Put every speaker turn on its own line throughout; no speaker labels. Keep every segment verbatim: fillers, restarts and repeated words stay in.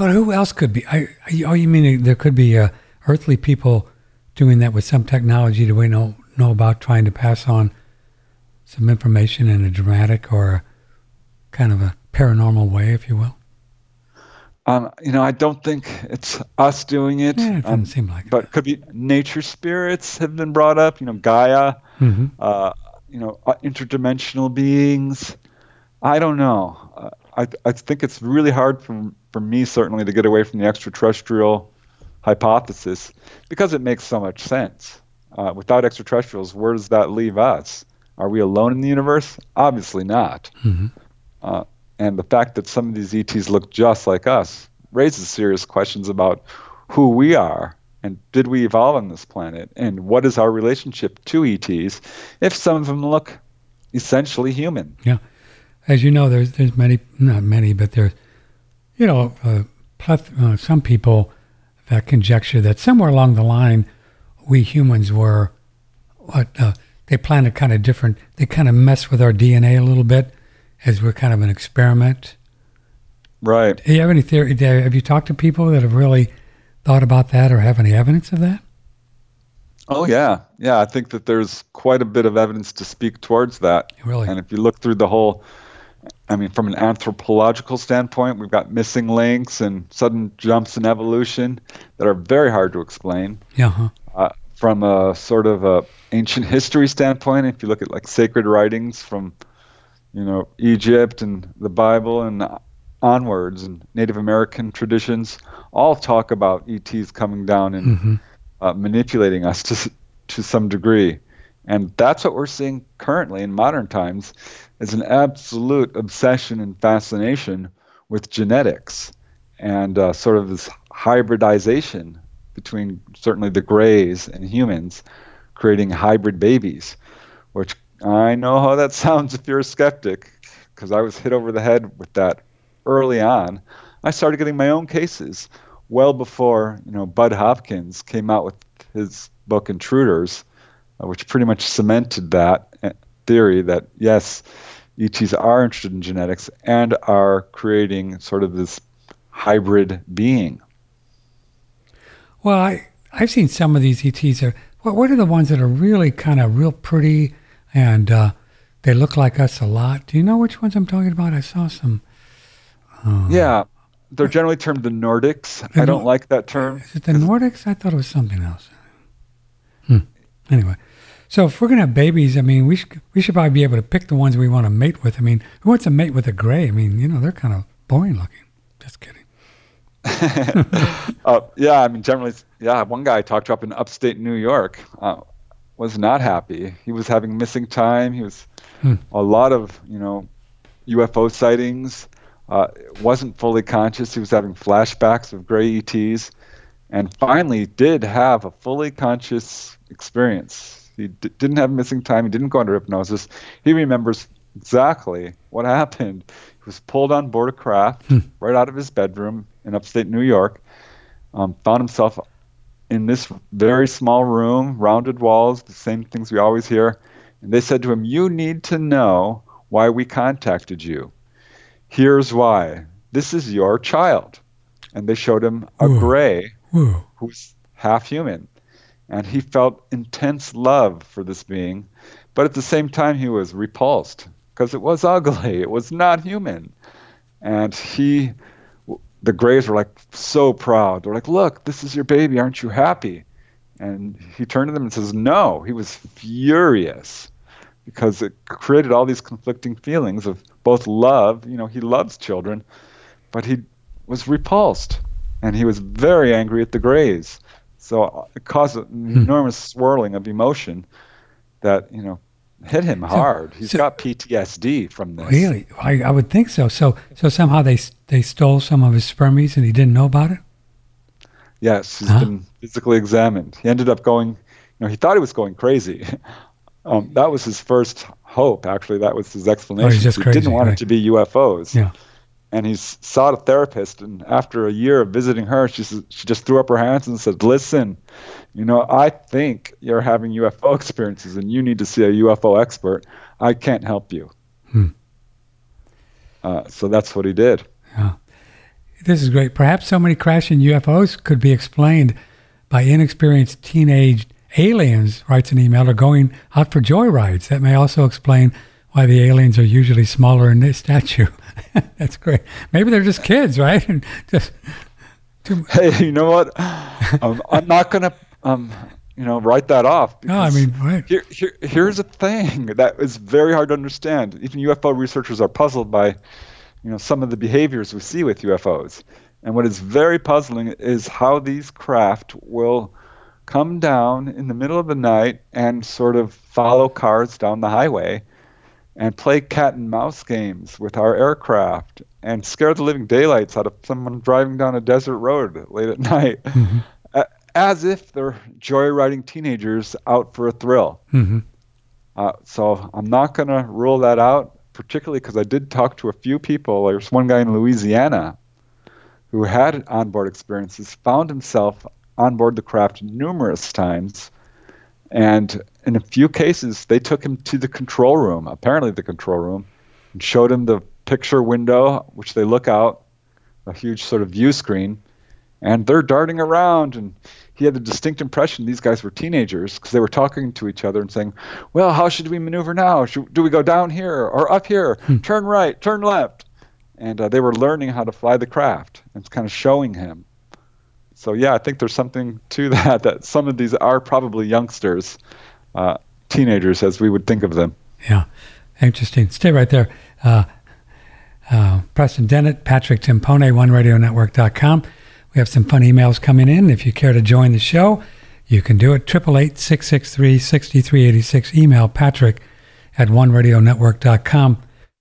Well, who else could be? I, I, oh, you mean there could be uh, earthly people doing that with some technology that we know know about, trying to pass on some information in a dramatic or kind of a paranormal way, if you will?
Um, you know, I don't think it's us doing it.
Yeah, it doesn't
um,
seem like it.
But could be nature spirits have been brought up. You know, Gaia.
Mm-hmm.
Uh, you know, uh, interdimensional beings. I don't know. Uh, I I think it's really hard for for me certainly to get away from the extraterrestrial hypothesis because it makes so much sense. Uh, without extraterrestrials, where does that leave us? Are we alone in the universe? Obviously not.
Mm-hmm.
Uh, and the fact that some of these E Ts look just like us raises serious questions about who we are and did we evolve on this planet and what is our relationship to E Ts if some of them look essentially human.
Yeah. As you know, there's there's many, not many, but there's, you know, uh, pleth- uh, some people that conjecture that somewhere along the line, we humans were, what, uh, they planted kind of different, they kind of mess with our D N A a little bit as we're kind of an experiment.
Right.
Do you have any theory? Have you talked to people that have really thought about that or have any evidence of that?
Oh, yeah. Yeah, I think that there's quite a bit of evidence to speak towards that.
Really?
And if you look through the whole, I mean, from an anthropological standpoint, we've got missing links and sudden jumps in evolution that are very hard to explain.
Yeah. Huh.
Uh, from a sort of a ancient history standpoint, if you look at like sacred writings from, you know, Egypt and the Bible and onwards, and Native American traditions, all talk about E Ts coming down and
Mm-hmm.
uh, manipulating us to to some degree. And that's what we're seeing currently in modern times, is an absolute obsession and fascination with genetics and uh, sort of this hybridization between certainly the Greys and humans, creating hybrid babies, which I know how that sounds if you're a skeptic, because I was hit over the head with that early on. I started getting my own cases well before, you know, Bud Hopkins came out with his book Intruders, uh, which pretty much cemented that uh, theory that, yes, E Ts are interested in genetics and are creating sort of this hybrid being.
Well, I, I've seen some of these E Ts. Are, what, what are the ones that are really kind of real pretty and uh, they look like us a lot? Do you know which ones I'm talking about? I saw some. Uh,
Yeah, they're generally termed the Nordics.
The
I don't
Nor-
like that term.
Is it the Nordics? I thought it was something else. Hmm. Anyway, so if we're going to have babies, I mean, we should, we should probably be able to pick the ones we want to mate with. I mean, who wants to mate with a gray? I mean, you know, they're kind of boring looking. Just kidding.
uh, yeah, I mean, generally, yeah, one guy I talked to up in upstate New York uh, was not happy. He was having missing time. He was
Hmm.
a lot of, you know, U F O sightings. Uh, wasn't fully conscious. He was having flashbacks of gray E Ts, and finally did have a fully conscious experience. He d- didn't have missing time. He didn't go under hypnosis. He remembers exactly what happened. He was pulled on board a craft
Hmm.
right out of his bedroom in upstate New York, um, found himself in this very small room, rounded walls, the same things we always hear. And they said to him, "You need to know why we contacted you. Here's why. This is your child." And they showed him a
Ooh.
gray
Whoa.
who's half human. And he felt intense love for this being, but at the same time he was repulsed because it was ugly. It was not human. And he, the Greys were like so proud. They're like, "Look, this is your baby. Aren't you happy?" And he turned to them and says, no. He was furious because it created all these conflicting feelings of both love. You know, he loves children, but he was repulsed. And he was very angry at the Greys. So it caused an
Hmm.
enormous swirling of emotion that, you know, hit him hard. He's
so-
got P T S D from this.
Really? I, I would think so. So so somehow they they stole some of his spermies and he didn't know about it?
Yes, he's
Huh?
been physically examined. He ended up going, you know, he thought he was going crazy. um, that was his first hope, actually. That was his explanation.
just
he
crazy,
didn't want
right.
it to be U F Os.
Yeah.
And he s- sought a therapist, and after a year of visiting her, she s- she just threw up her hands and said, "Listen, you know, I think you're having U F O experiences, and you need to see a U F O expert. I can't help you."
Hmm.
Uh, so that's what he did.
Yeah. This is great. Perhaps so many crashing U F Os could be explained by inexperienced teenage aliens, writes an emailer, going out for joyrides. That may also explain why the aliens are usually smaller in stature. That's great. Maybe they're just kids, right? And just too...
Hey, you know what? um, I'm not going to, um, you know, write that off.
No, I mean, right.
here, here, here's a thing that is very hard to understand. Even U F O researchers are puzzled by, you know, some of the behaviors we see with U F Os. And what is very puzzling is how these craft will come down in the middle of the night and sort of follow cars down the highway and play cat and mouse games with our aircraft and scare the living daylights out of someone driving down a desert road late at night, mm-hmm. as if they're joyriding teenagers out for a thrill.
Mm-hmm.
Uh, so I'm not going to rule that out, particularly because I did talk to a few people. There's one guy in Louisiana who had onboard experiences, found himself on board the craft numerous times, and in a few cases, they took him to the control room, apparently the control room, and showed him the picture window, which they look out, a huge sort of view screen, and they're darting around, and he had the distinct impression these guys were teenagers because they were talking to each other and saying, well, how should we maneuver now? Should, do we go down here or up here? Hmm. Turn right, turn left. And uh, they were learning how to fly the craft and kind of showing him. So, yeah, I think there's something to that, that some of these are probably youngsters, uh, teenagers as we would think of them.
Yeah, interesting. Stay right there. Uh, uh, Preston Dennett, Patrick Timpone, one radio network dot com. We have some fun emails coming in. If you care to join the show, you can do it. eight eight eight, six six three, six three eight six. Email Patrick at one radio network dot com.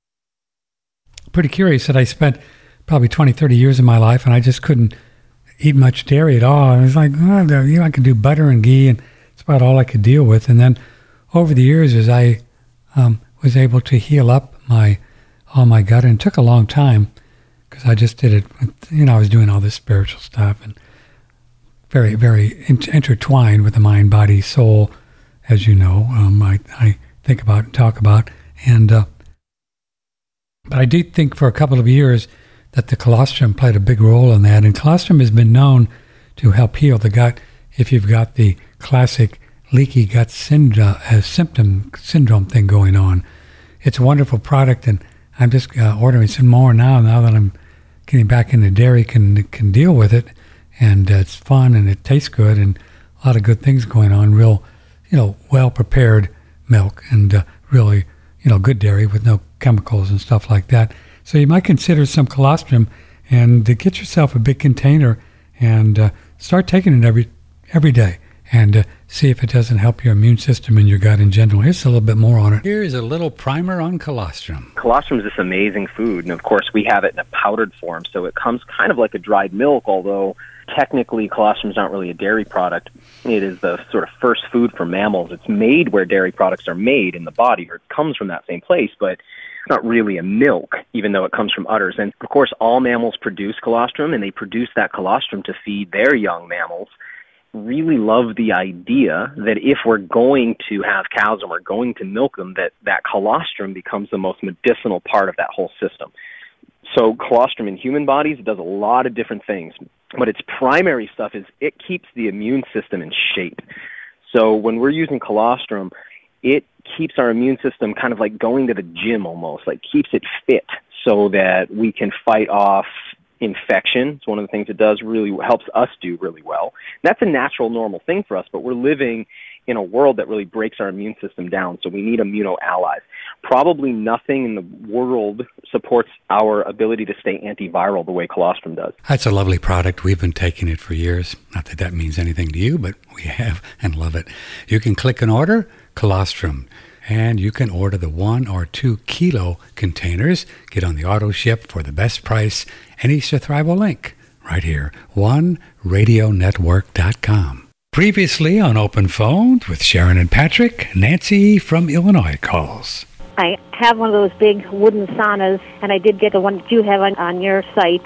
Pretty curious that I spent probably twenty, thirty years of my life, and I just couldn't eat much dairy at all. I was like, oh, you know, I could do butter and ghee, and it's about all I could deal with. And then over the years, as I um, was able to heal up my all my gut, and it took a long time because I just did it. You know, I was doing all this spiritual stuff and very, very in- intertwined with the mind, body, soul, as you know. Um, I, I think about and talk about, and uh, but I did think for a couple of years that the colostrum played a big role in that. And colostrum has been known to help heal the gut if you've got the classic leaky gut syndrome, uh, symptom syndrome thing going on. It's a wonderful product, and I'm just uh, ordering some more now, now that I'm getting back into dairy, can can deal with it. And uh, it's fun, and it tastes good, and a lot of good things going on. Real, you know, well-prepared milk, and uh, really, you know, good dairy with no chemicals and stuff like that. So you might consider some colostrum, and uh, get yourself a big container and uh, start taking it every every day, and uh, see if it doesn't help your immune system and your gut in general. Here's a little bit more on it. Here's a little primer on colostrum.
Colostrum is this amazing food, and of course we have it in a powdered form, so it comes kind of like a dried milk, although technically colostrum is not really a dairy product. It is the sort of first food for mammals. It's made where dairy products are made in the body, or it comes from that same place, but it's not really a milk, even though it comes from udders. And of course, all mammals produce colostrum, and they produce that colostrum to feed their young mammals. Really love the idea that if we're going to have cows and we're going to milk them, that that colostrum becomes the most medicinal part of that whole system. So colostrum in human bodies, it does a lot of different things, but its primary stuff is it keeps the immune system in shape. So when we're using colostrum, it keeps our immune system kind of like going to the gym almost, like keeps it fit so that we can fight off infection. It's one of the things it does really, helps us do really well. That's a natural, normal thing for us, but we're living in a world that really breaks our immune system down, so we need immuno allies. Probably nothing in the world supports our ability to stay antiviral the way colostrum does.
That's a lovely product. We've been taking it for years. Not that that means anything to you, but we have and love it. You can click and order colostrum, and you can order the one or two kilo containers. Get on the auto ship for the best price. Any Thrival link right here, one radio network dot com. Previously on Open Phones with Sharon and Patrick, Nancy from Illinois calls.
I have one of those big wooden saunas, and I did get the one that you have on, on your site,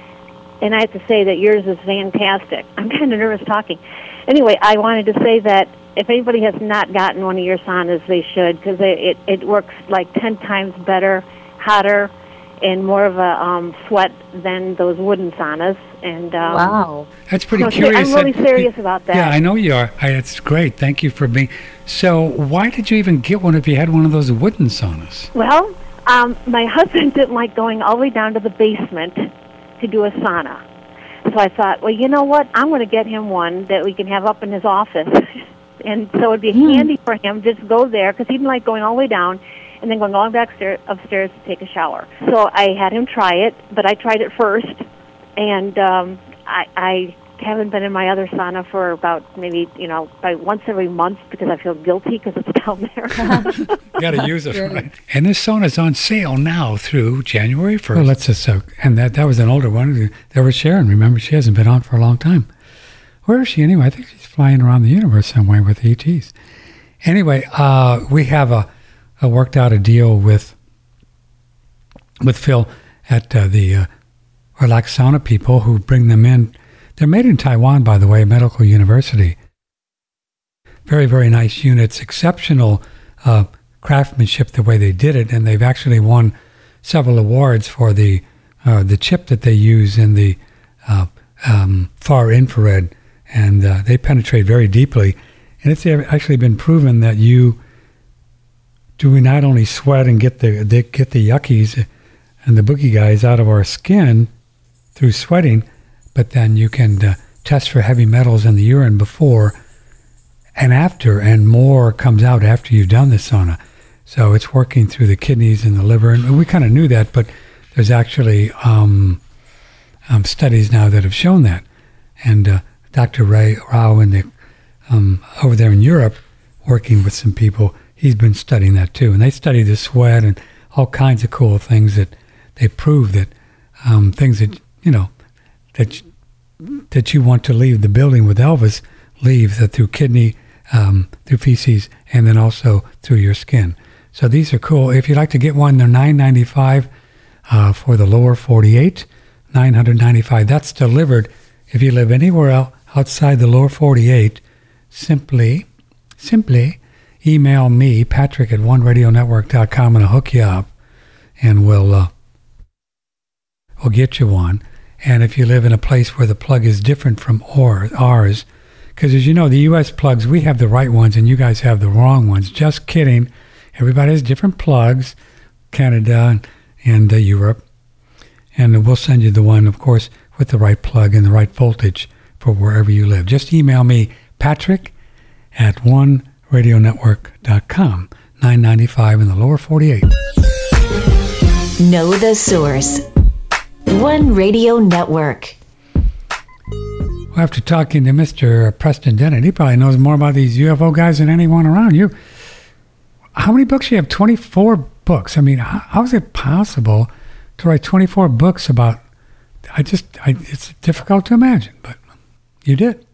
and I have to say that yours is fantastic. I'm kind of nervous talking. Anyway, I wanted to say that if anybody has not gotten one of your saunas, they should, because it, it, it works like ten times better, hotter, and more of a um, sweat than those wooden saunas. And um,
wow,
that's pretty
so
curious.
I'm really
that,
serious about that.
Yeah, I know you are. I, it's great. Thank you for being. So, why did you even get one if you had one of those wooden saunas?
Well, um, my husband didn't like going all the way down to the basement to do a sauna. So I thought, well, you know what? I'm going to get him one that we can have up in his office. And so it would be
Mm.
handy for him just go there, because he didn't like going all the way down and then going all the way back upstairs, upstairs to take a shower. So I had him try it, but I tried it first, and um, I, I haven't been in my other sauna for about maybe, you know, probably once every month, because I feel guilty because it's down there.
You got to use it, right? And this sauna's on sale now through January first. Well, let's just, uh, and that, that was an older one. There was Sharon. Remember, she hasn't been on for a long time. Where is she anyway? I think she's flying around the universe somewhere with E Ts. Anyway, uh, we have a, a worked out a deal with with Phil at uh, the uh, Relax Sauna people who bring them in. They're made in Taiwan, by the way, Medical University. Very, very nice units, exceptional uh, craftsmanship the way they did it, and they've actually won several awards for the uh, the chip that they use in the uh, um, far infrared, and uh, they penetrate very deeply. And it's actually been proven that you do not only sweat and get the they get the yuckies and the boogie guys out of our skin through sweating, but then you can uh, test for heavy metals in the urine before and after, and more comes out after you've done the sauna. So it's working through the kidneys and the liver, and we kind of knew that, but there's actually um, um, studies now that have shown that. And uh, Doctor Ray Rao in the, um, over there in Europe, working with some people, he's been studying that too. And they study the sweat and all kinds of cool things that they prove that um, things that, you know, that that you want to leave the building with Elvis, leave that through kidney, um, through feces, and then also through your skin. So these are cool. If you'd like to get one, they're nine ninety-five uh, for the lower forty-eight, nine ninety-five. That's delivered if you live anywhere else outside the lower forty-eight. Simply, simply email me, Patrick at one radio network dot com, and I'll hook you up, and we'll uh, we'll get you one. And if you live in a place where the plug is different from or, ours, because as you know, the U S plugs, we have the right ones and you guys have the wrong ones. Just kidding. Everybody has different plugs, Canada and, and uh, Europe. And we'll send you the one, of course, with the right plug and the right voltage for wherever you live. Just email me, Patrick at one radio network dot com, nine ninety-five in the lower forty-eight.
Know the source. One Radio Network.
Well, after talking to Mister Preston Dennett, he probably knows more about these U F O guys than anyone around you. How many books? You have twenty-four books. I mean, how, how is it possible to write twenty-four books about, I just, I, it's difficult to imagine, but you did.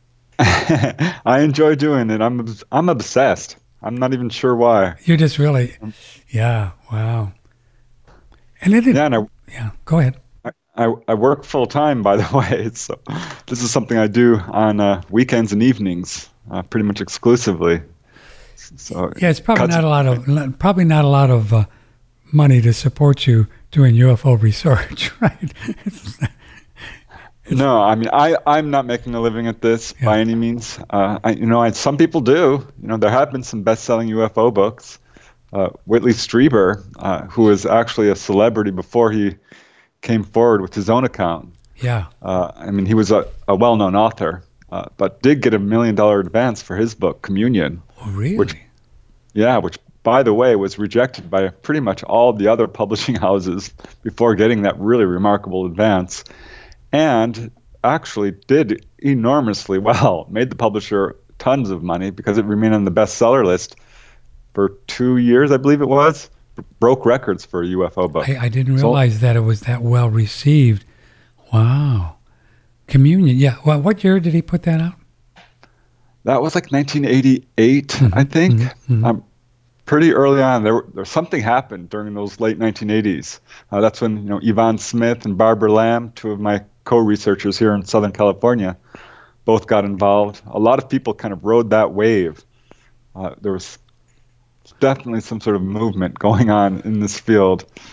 I enjoy doing it. I'm I'm obsessed. I'm not even sure why.
You're just really, yeah, wow. And it,
yeah, and I,
yeah, go ahead.
I, I work full time, by the way. So this is something I do on uh, weekends and evenings, uh, pretty much exclusively. So
yeah, it's probably not a lot of probably not a lot of uh, money to support you doing U F O research, right? it's, it's,
no, I mean I I'm not making a living at this yeah. by any means. Uh, I, you know, I, some people do. You know, there have been some best-selling U F O books. Uh, Whitley Strieber, uh, who was actually a celebrity before he came forward with his own account.
Yeah.
Uh, I mean, he was a, a well-known author, uh, but did get a million-dollar advance for his book, Communion.
Oh, really?
Which, yeah, which, by the way, was rejected by pretty much all the other publishing houses before getting that really remarkable advance, and actually did enormously well, made the publisher tons of money because it remained on the bestseller list for two years, I believe it was. Broke records for a U F O book.
I, I didn't realize so, that it was that well received. Wow. Communion, yeah. Well, what year did he put that out?
That was like nineteen eighty-eight, mm-hmm, I think. Mm-hmm. Um, pretty early on. There, there something happened during those late nineteen eighties. Uh, that's when you know Yvonne Smith and Barbara Lamb, two of my co-researchers here in Southern California, both got involved. A lot of people kind of rode that wave. Uh, there was definitely some sort of movement going on in this field,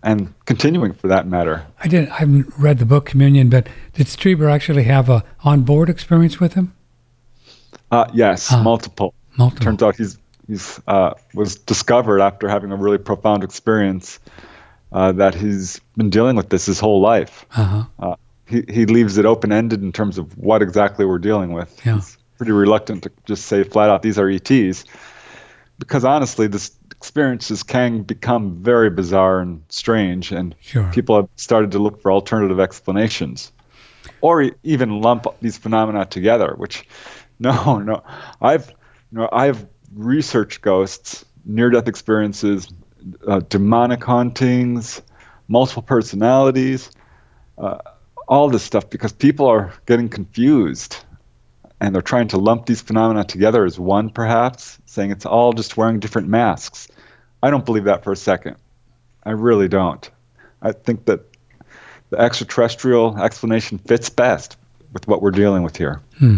and continuing for that matter.
I didn't. I haven't read the book Communion, but did Strieber actually have a on-board experience with him?
Uh, yes,
uh,
multiple.
Multiple.
Turns out he's he's uh, was discovered after having a really profound experience uh, that he's been dealing with this his whole life.
Uh-huh.
Uh, he he leaves it open-ended in terms of what exactly we're dealing with.
Yeah.
He's pretty reluctant to just say flat out these are E Ts, because honestly, this experiences can become very bizarre and strange, and
sure.
people have started to look for alternative explanations, or e- even lump these phenomena together. Which, no, no, I've, you know, I've researched ghosts, near-death experiences, uh, demonic hauntings, multiple personalities, uh, all this stuff, because people are getting confused. And they're trying to lump these phenomena together as one, perhaps, saying it's all just wearing different masks. I don't believe that for a second. I really don't. I think that the extraterrestrial explanation fits best with what we're dealing with here.
Hmm.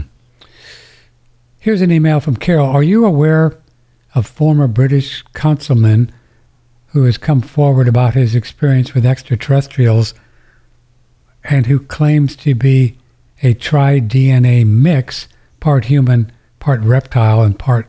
Here's an email from Carol. Are you aware of former British councilman who has come forward about his experience with extraterrestrials and who claims to be a tri-D N A mix, part human, part reptile, and part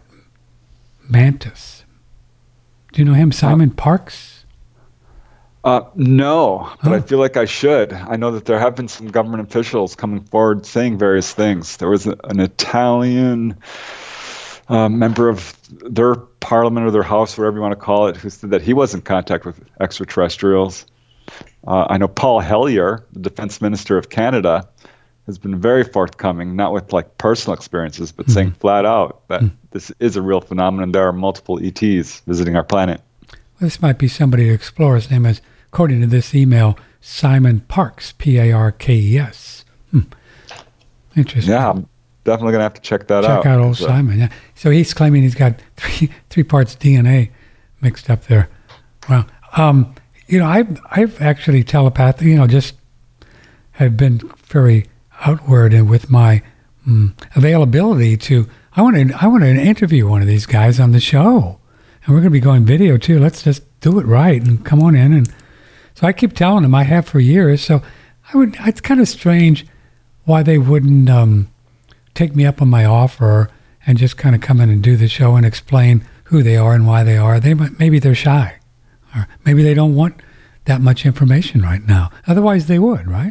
mantis? Do you know him, Simon uh, Parkes?
Uh, no, but
oh.
I feel like I should. I know that there have been some government officials coming forward saying various things. There was a, an Italian uh, member of their parliament or their house, whatever you want to call it, who said that he was in contact with extraterrestrials. Uh, I know Paul Hellyer, the defense minister of Canada, has been very forthcoming, not with like personal experiences, but mm-hmm. saying flat out that mm-hmm. this is a real phenomenon. There are multiple E Ts visiting our planet.
Well, this might be somebody to explore. His name is, according to this email, Simon Parkes, P A R K E S. Hmm. Interesting.
Yeah, I'm definitely going to have to check that
check
out.
Check out old so. Simon, yeah. So he's claiming he's got three three parts D N A mixed up there. Well, um, you know, I've, I've actually telepathed, you know, just have been very outward and with my um, availability to, I want to I want to interview one of these guys on the show, and we're going to be going video too. Let's just do it right and come on in. And so I keep telling them, I have for years. So I would. It's kind of strange why they wouldn't um, take me up on my offer and just kind of come in and do the show and explain who they are and why they are. They maybe they're shy, or maybe they don't want that much information right now. Otherwise, they would, right?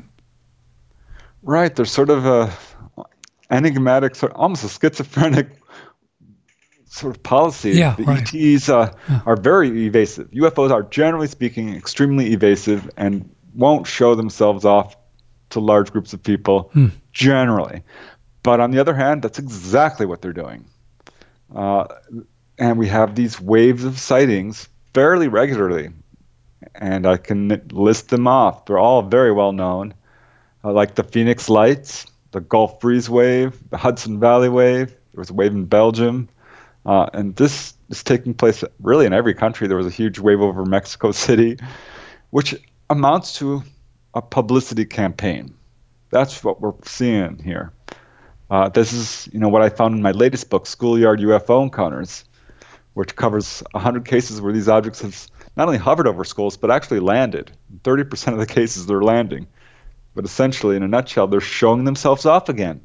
Right, there's sort of a enigmatic, sort of, almost a schizophrenic sort of policy.
Yeah,
the
right.
E Ts uh,
yeah.
are very evasive. U F Os are, generally speaking, extremely evasive and won't show themselves off to large groups of people, hmm. generally. But on the other hand, that's exactly what they're doing. Uh, and we have these waves of sightings fairly regularly. And I can list them off. They're all very well known. Uh, like the Phoenix Lights, the Gulf Breeze wave, the Hudson Valley wave. There was a wave in Belgium. Uh, and this is taking place really in every country. There was a huge wave over Mexico City, which amounts to a publicity campaign. That's what we're seeing here. Uh, this is, you know, what I found in my latest book, Schoolyard U F O Encounters, which covers one hundred cases where these objects have not only hovered over schools, but actually landed. In thirty percent of the cases, they're landing. But essentially, in a nutshell, they're showing themselves off again,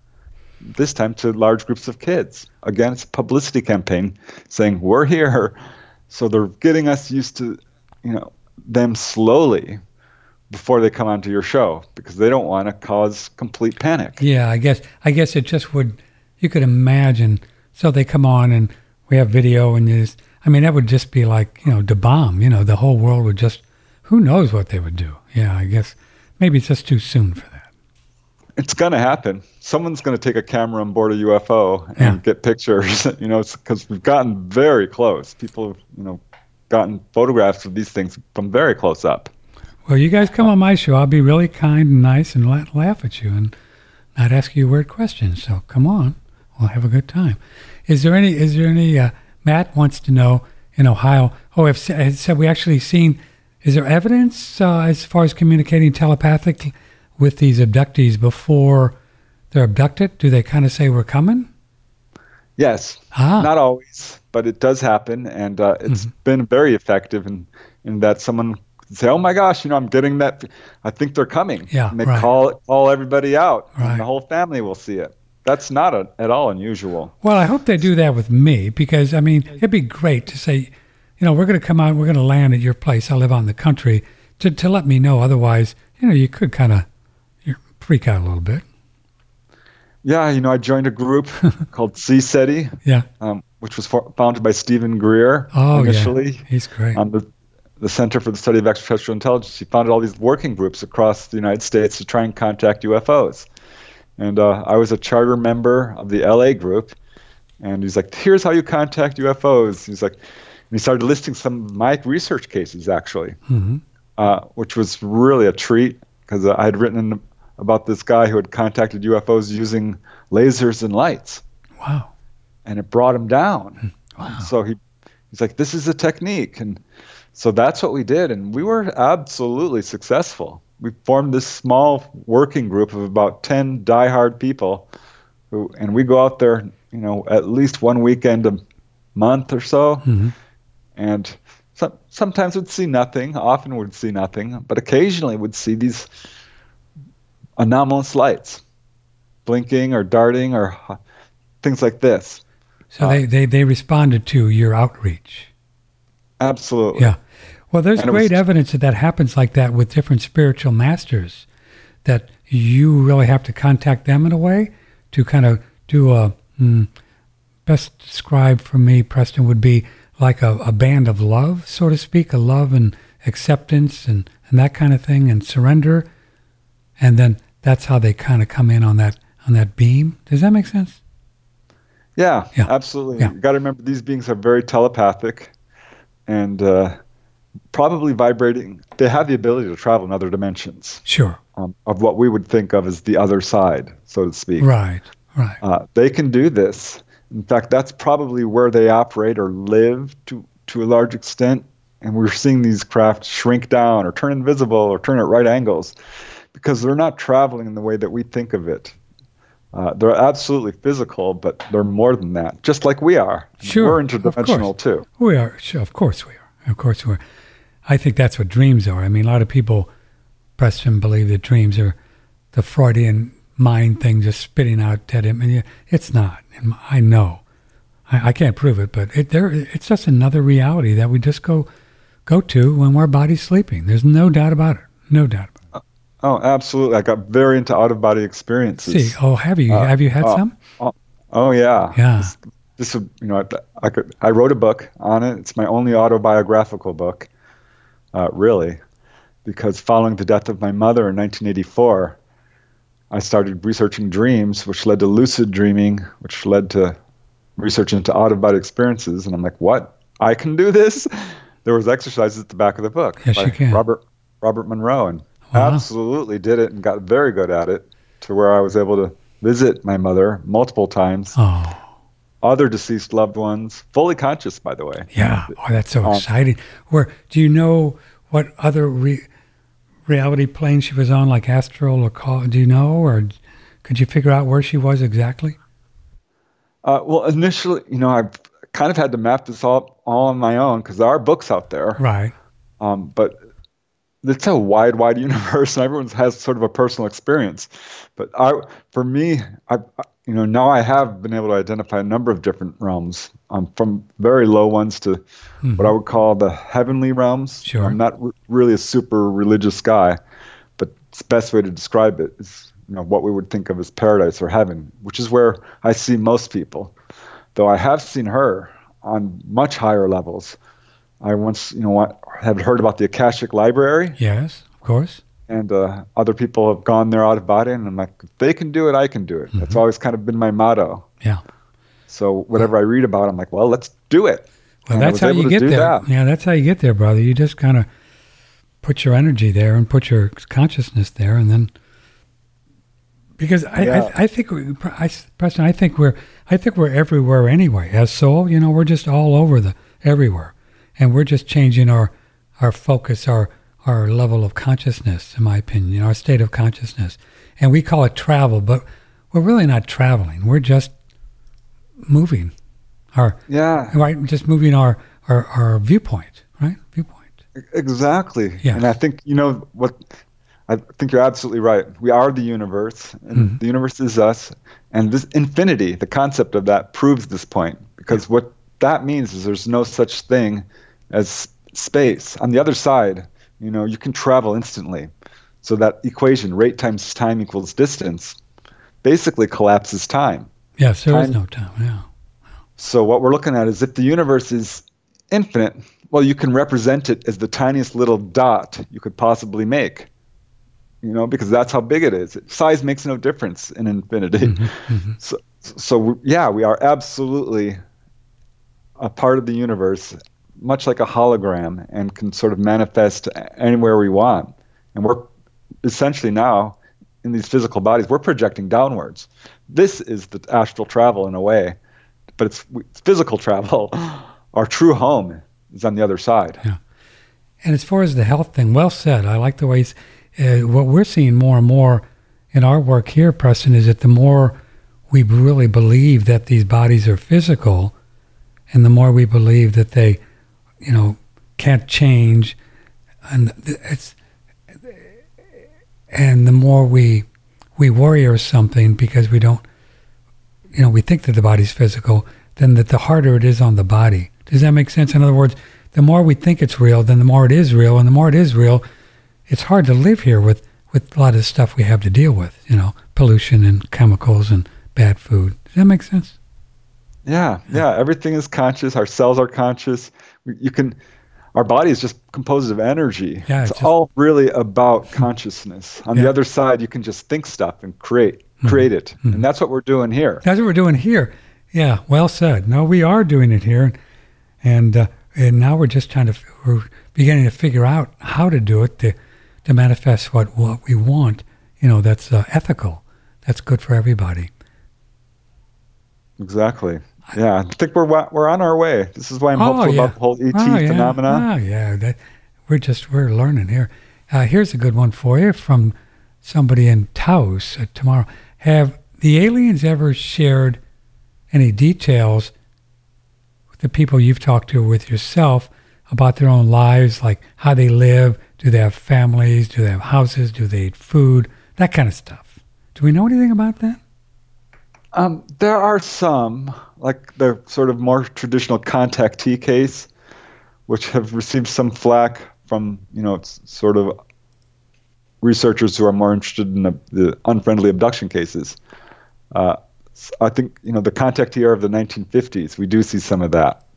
this time to large groups of kids. Again, it's a publicity campaign saying, we're here. So they're getting us used to, you know, them slowly before they come onto your show, because they don't want to cause complete panic.
Yeah, I guess I guess it just would, you could imagine. So they come on and we have video and you just, I mean, that would just be like, you know, the bomb, you know, the whole world would just, who knows what they would do. Yeah, I guess. Maybe it's just too soon for that.
It's going to happen. Someone's going to take a camera on board a U F O and
yeah.
get pictures, you know, because we've gotten very close. People have, you know, gotten photographs of these things from very close up.
Well, you guys come on my show. I'll be really kind and nice and la- laugh at you and not ask you weird questions. So come on. We'll have a good time. Is there any, is there any, uh, Matt wants to know in Ohio, oh, I've said we actually seen, is there evidence uh, as far as communicating telepathically with these abductees before they're abducted? Do they kind of say, we're coming?
Yes.
Ah.
Not always, but it does happen. And uh, it's mm-hmm. been very effective in, in that someone say, "Oh my gosh, you know, I'm getting that. I think they're coming."
Yeah,
and they
right.
call call everybody out,
Right.
and the whole family will see it. That's not a, at all unusual.
Well, I hope they do that with me because, I mean, it'd be great to say, you know, we're going to come out, we're going to land at your place. I live out in the country to, to let me know. Otherwise, you know, you could kind of freak out a little bit.
Yeah, you know, I joined a group called C SETI,
Yeah.
um, which was for, founded by Stephen Greer
Oh,
initially.
yeah. He's great.
Um, the, the Center for the Study of Extraterrestrial Intelligence. He founded all these working groups across the United States to try and contact U F Os. And uh, I was a charter member of the L A group. And he's like, here's how you contact U F Os. He's like, and he started listing some of my research cases, actually,
Mm-hmm.
uh, which was really a treat because I had written about this guy who had contacted U F Os using lasers and lights.
Wow.
And it brought him down.
Wow.
So he he's like, this is a technique. And so that's what we did. And we were absolutely successful. We formed this small working group of about ten diehard people who, and we go out there, you know, at least one weekend a month or so.
Mm-hmm.
And some, sometimes we'd see nothing, often we'd see nothing, but occasionally we'd see these anomalous lights blinking or darting or things like this.
So
Uh,
they, they, they responded to your outreach.
Absolutely.
Yeah. Well, there's
And it
great
was-
evidence that that happens like that with different spiritual masters, that you really have to contact them in a way to kind of do a, mm, best described for me, Preston, would be like a, a band of love, so to speak, a love and acceptance and, and that kind of thing and surrender. And then that's how they kind of come in on that on that beam. Does that make sense?
Yeah,
Yeah.
absolutely.
Yeah.
You got to remember these beings are very telepathic and uh, probably vibrating. They have the ability to travel in other dimensions
Sure.
um, of what we would think of as the other side, so to speak.
Right, right.
Uh, they can do this. In fact, that's probably where they operate or live to, to a large extent. And we're seeing these craft shrink down or turn invisible or turn at right angles because they're not traveling in the way that we think of it. Uh, they're absolutely physical, but they're more than that, just like we are.
Sure.
We're
of
interdimensional
course.
too.
We are. Sure, of course we are. Of course we are. I think that's what dreams are. I mean, a lot of people, Preston, believe that dreams are the Freudian mind thing just spitting out dead image. It's not. And I know. I, I can't prove it, but it, there, it's just another reality that we just go go to when our body's sleeping. There's no doubt about it. No doubt about it.
Oh, absolutely. I got very into out-of-body experiences.
See, oh, have you?
Uh,
have you had
uh,
some?
Oh, oh yeah.
Yeah.
This, this would, you know, I, I could. I wrote a book on it. It's my only autobiographical book, uh, really, because following the death of my mother in nineteen eighty-four, I started researching dreams, which led to lucid dreaming, which led to research into out-of-body experiences. And I'm like, what? I can do this? There was exercises at the back of the book
Yes,
by
you can.
Robert Robert Monroe, and
Wow.
absolutely did it and got very good at it to where I was able to visit my mother multiple times,
Oh,
other deceased loved ones, fully conscious, by the way.
yeah. Oh, that's so
Um,
exciting. Where do you know what other re- reality plane she was on, like astral or call? Do you know, or could you figure out where she was exactly?
Uh, well, initially, you know, I've kind of had to map this all, all on my own because there are books out there.
Right.
Um, but it's a wide, wide universe, and everyone has sort of a personal experience. But I, for me, I, you know, now I have been able to identify a number of different realms, um, from very low ones to
Mhm.
what I would call the heavenly realms.
Sure.
I'm not r- really a super religious guy, but the best way to describe it is, you know, what we would think of as paradise or heaven, which is where I see most people. Though I have seen her on much higher levels. I once, you know, what, have heard about the Akashic Library,
Yes, of course.
and uh, other people have gone there out of body, and I'm like, if they can do it, I can do it. That's always kind of been my motto.
Yeah.
So whatever I read about, I'm like, well, let's do it.
Well,
And I
that's
was
how
able
you
to
get
do
there.
that.
Yeah, that's how you get there, brother. You just kind of put your energy there and put your consciousness there, and then because I,
Yeah.
I, I think, we, I, Preston, I think we're, I think we're everywhere anyway. As soul, you know, we're just all over the everywhere, and we're just changing our, our focus, our, our level of consciousness, in my opinion, our state of consciousness, and we call it travel, but we're really not traveling. We're just moving, our
Yeah.
right, just moving our, our, our viewpoint, right? Viewpoint.
Exactly.
Yeah.
And I think, you know, what I think you're absolutely right. We are the universe, and mm-hmm. the universe is us. And this infinity, the concept of that, proves this point. Because yeah. what that means is there's no such thing as space. On the other side, you know, you can travel instantly. So that equation, rate times time equals distance, basically collapses time.
Yes, there time. is no time, yeah.
So what we're looking at is if the universe is infinite, well, you can represent it as the tiniest little dot you could possibly make, you know, because that's how big it is. Size makes no difference in infinity. Mm-hmm, mm-hmm. So, so yeah, we are absolutely a part of the universe, much like a hologram, and can sort of manifest anywhere we want. And we're essentially now, in these physical bodies, we're projecting downwards. This is the astral travel in a way, but it's, it's physical travel. Our true home is on the other side.
Yeah. And as far as the health thing, well said. I like the ways, uh, what we're seeing more and more in our work here, Preston, is that the more we really believe that these bodies are physical, and the more we believe that they, you know, can't change, and it's, and the more we we worry or something because we don't, you know, we think that the body's physical, then that the harder it is on the body. Does that make sense? In other words, the more we think it's real, then the more it is real, and the more it is real, it's hard to live here with, with a lot of the stuff we have to deal with, you know, pollution and chemicals and bad food. Does that make sense?
Yeah, yeah. Everything is conscious. Our cells are conscious. You can, our body is just composed of energy.
Yeah,
it's
it's just,
all really about consciousness. On
yeah.
the other side, you can just think stuff and create, create mm-hmm. it. Mm-hmm. And that's what we're doing here.
That's what we're doing here. Yeah, well said. No, we are doing it here. And uh, and now we're just trying to, we're beginning to figure out how to do it to, to manifest what, what we want, you know, that's uh, ethical. That's good for everybody.
Exactly. Yeah, I think we're we're on our way. This is why I'm
oh,
hopeful
yeah.
about the whole E T
oh, yeah.
phenomenon.
Oh, yeah. That, we're just, we're learning here. Uh, here's a good one for you from somebody in Taos uh, tomorrow. Have the aliens ever shared any details with the people you've talked to, with yourself, about their own lives, like how they live? Do they have families? Do they have houses? Do they eat food? That kind of stuff. Do we know anything about that?
Um, there are some, like the sort of more traditional contactee case, which have received some flack from, you know, sort of researchers who are more interested in the, the unfriendly abduction cases. Uh, I think, you know, the contactee era of the nineteen fifties, we do see some of that.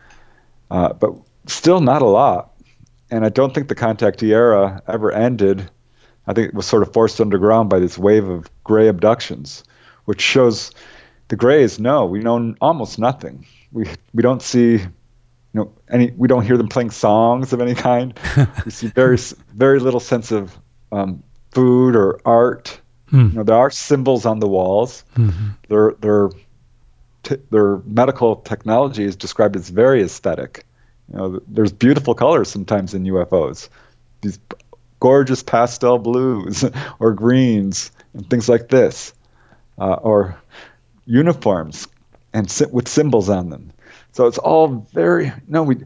Uh, but still not a lot. And I don't think the contactee era ever ended. I think it was sort of forced underground by this wave of gray abductions, which shows the grays, no, we know almost nothing. We we don't see, you know, any. We don't hear them playing songs of any kind. We see very very little sense of um, food or art. Mm. You know, there are symbols on the walls. Mm-hmm. Their their t- their medical technology is described as very aesthetic. You know, there's beautiful colors sometimes in U F Os. These gorgeous pastel blues or greens and things like this. Uh, or uniforms and si- with symbols on them. So it's all very, no, we,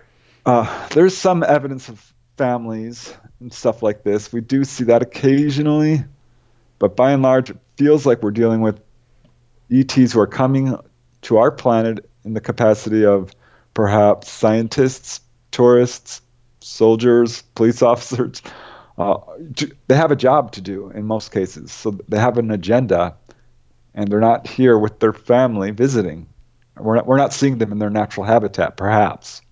uh, there's some evidence of families and stuff like this. We do see that occasionally, but by and large, it feels like we're dealing with E Ts who are coming to our planet in the capacity of perhaps scientists, tourists, soldiers, police officers. Uh, they have a job to do in most cases, so they have an agenda. And they're not here with their family visiting. We're not, we're not seeing them in their natural habitat, perhaps.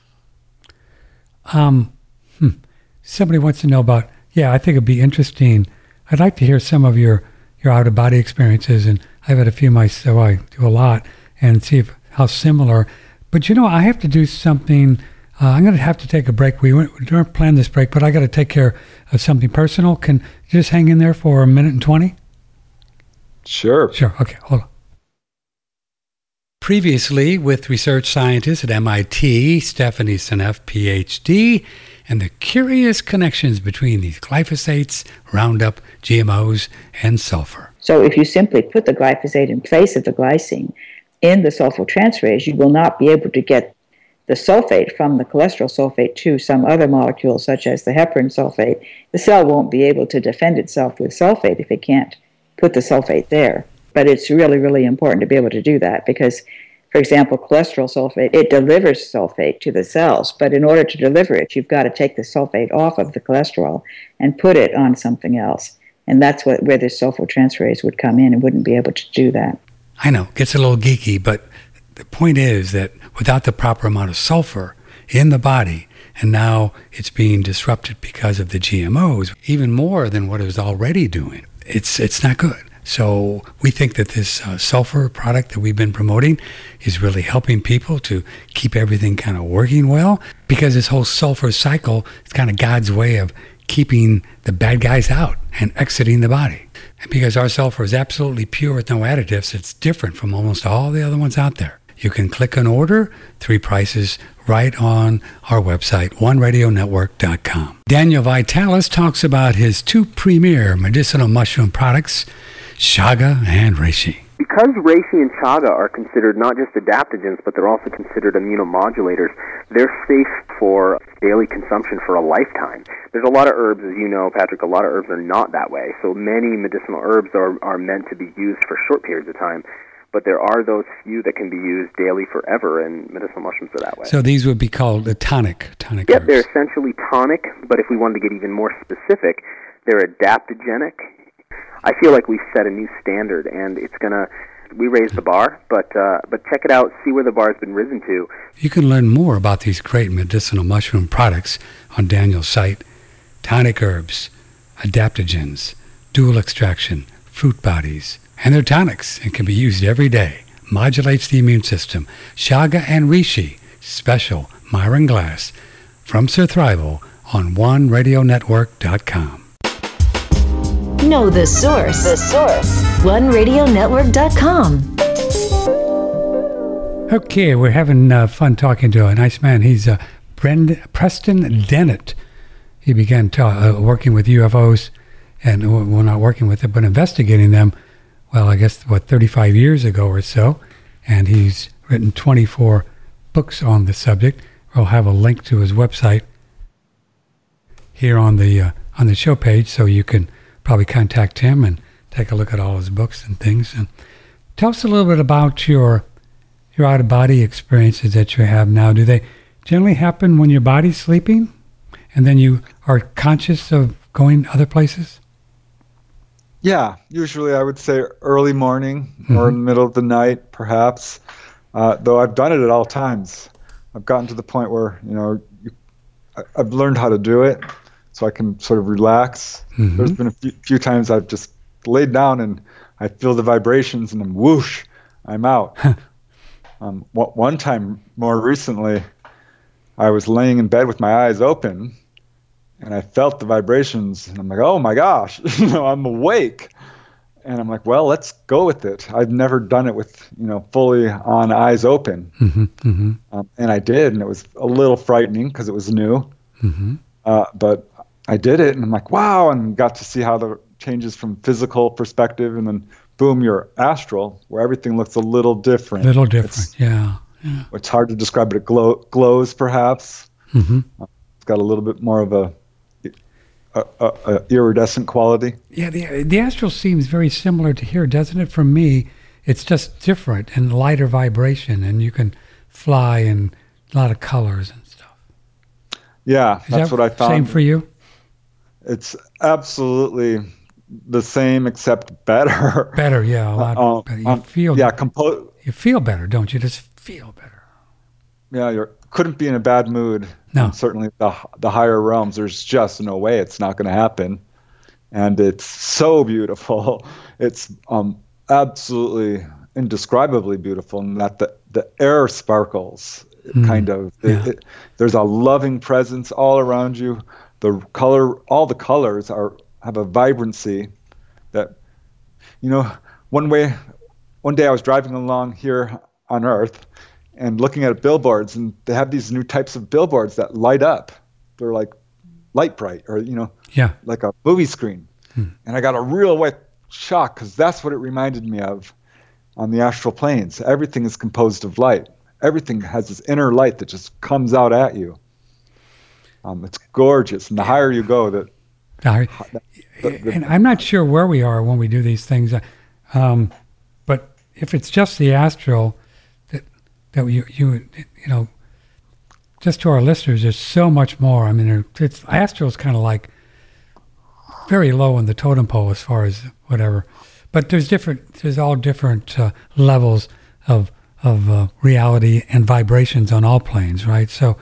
Um, hmm. Somebody wants to know about, yeah, I think it'd be interesting. I'd like to hear some of your, your out-of-body experiences, and I've had a few myself, I do a lot, and see if, how similar. But, you know, I have to do something. Uh, I'm going to have to take a break. We weren't, we weren't planning this break, but I got to take care of something personal. Can you just hang in there for a minute and twenty?
Sure.
Sure. Okay, hold on. Previously, with research scientist at M I T, Stephanie Seneff, P H D, and the curious connections between these glyphosates, Roundup, G M Os, and sulfur.
So if you simply put the glyphosate in place of the glycine in the sulfurtransferase, you will not be able to get the sulfate from the cholesterol sulfate to some other molecule, such as the heparin sulfate, the cell won't be able to defend itself with sulfate if it can't put the sulfate there. But it's really, really important to be able to do that because, for example, cholesterol sulfate, it delivers sulfate to the cells, but in order to deliver it, you've got to take the sulfate off of the cholesterol and put it on something else. And that's what where the sulfotransferase would come in and wouldn't be able to do that.
I know, it gets a little geeky, but the point is that without the proper amount of sulfur in the body, and now it's being disrupted because of the G M Os, even more than what it was already doing, it's it's not good. So we think that this uh, sulfur product that we've been promoting is really helping people to keep everything kind of working well, because this whole sulfur cycle is kind of God's way of keeping the bad guys out and exiting the body. And because our sulfur is absolutely pure with no additives, it's different from almost all the other ones out there. You can click on order, three prices, right on our website, one radio network dot com. Daniel Vitalis talks about his two premier medicinal mushroom products, Chaga and Reishi.
Because reishi and chaga are considered not just adaptogens, but they're also considered immunomodulators, they're safe for daily consumption for a lifetime. There's a lot of herbs, as you know, Patrick, a lot of herbs are not that way. So many medicinal herbs are, are meant to be used for short periods of time. But there are those few that can be used daily forever, and medicinal mushrooms are that way.
So these would be called a tonic, tonic
Yep,
herbs.
they're essentially tonic, but if we wanted to get even more specific, they're adaptogenic. I feel like we've set a new standard, and it's going to, we raised the bar, but uh, but check it out, see where the bar's been risen to.
You can learn more about these great medicinal mushroom products on Daniel's site, tonic herbs, adaptogens, dual extraction, fruit bodies, and they're tonics and can be used every day. Modulates the immune system. Chaga and Reishi, special Myron Glass from Sir Thrival on one radio network dot com.
Know the source. The source. one radio network dot com.
Okay, we're having uh, fun talking to a nice man. He's uh, Brend- Preston Dennett. He began ta- uh, working with U F Os, and well, not working with it, but investigating them. Well, I guess, what, thirty-five years ago or so, and he's written twenty-four books on the subject. We'll have a link to his website here on the uh, on the show page, so you can probably contact him and take a look at all his books and things. And tell us a little bit about your your out-of-body experiences that you have now. Do they generally happen when your body's sleeping, and then you are conscious of going other places?
Yeah, usually I would say early morning
Mm-hmm.
or in the middle of the night, perhaps. Uh, though I've done it at all times. I've gotten to the point where, you know, you, I, I've learned how to do it, so I can sort of relax.
Mm-hmm.
There's been a few, few times I've just laid down and I feel the vibrations, and then whoosh, I'm out. um, w- one time, more recently, I was laying in bed with my eyes open, and I felt the vibrations, and I'm like, oh my gosh, you know, I'm awake. And I'm like, well, let's go with it. I've never done it with, you know, fully on eyes open.
Mm-hmm, mm-hmm.
Um, and I did, and it was a little frightening because it was new.
Mm-hmm.
Uh, but I did it, and I'm like, wow, and got to see how the changes from physical perspective, and then boom, you're astral, where everything looks a little different.
Little different,
It's,
yeah. yeah.
it's hard to describe, but it glow, glows, perhaps.
Mm-hmm.
Uh, it's got a little bit more of a A, a, a iridescent quality.
Yeah, the the astral seems very similar to here, doesn't it? For me, it's just different and lighter vibration, and you can fly in a lot of colors and stuff.
Yeah,
Is
that's
that
what I found.
Same for you?
It's absolutely the same, except better.
Better, yeah, a lot
Uh,
better. You
um,
feel
yeah, compo-
you feel better, don't you? Just feel better.
Yeah, you couldn't be in a bad mood.
No.
And certainly the the higher realms, there's just no way it's not going to happen. And it's so beautiful. It's um, absolutely indescribably beautiful, in that the, the air sparkles,
Mm,
kind of.
yeah.
It, it, there's a loving presence all around you. The color, all the colors are have a vibrancy that, you know, one way, one day I was driving along here on Earth, and looking at billboards, and they have these new types of billboards that light up. They're like light bright, or, you know,
Yeah.
like a movie screen.
Hmm.
And I got a real wet shock, because that's what it reminded me of on the astral planes. Everything is composed of light. everything has this inner light that just comes out at you. Um, it's gorgeous, and the higher you go, the,
I,
the, the
and I'm not sure where we are when we do these things, um, but if it's just the astral, that that you you you know, just to our listeners, there's so much more. I mean, it's astral is kind of like very low on the totem pole as far as whatever, but there's different. There's all different uh, levels of of uh, reality and vibrations on all planes, right? So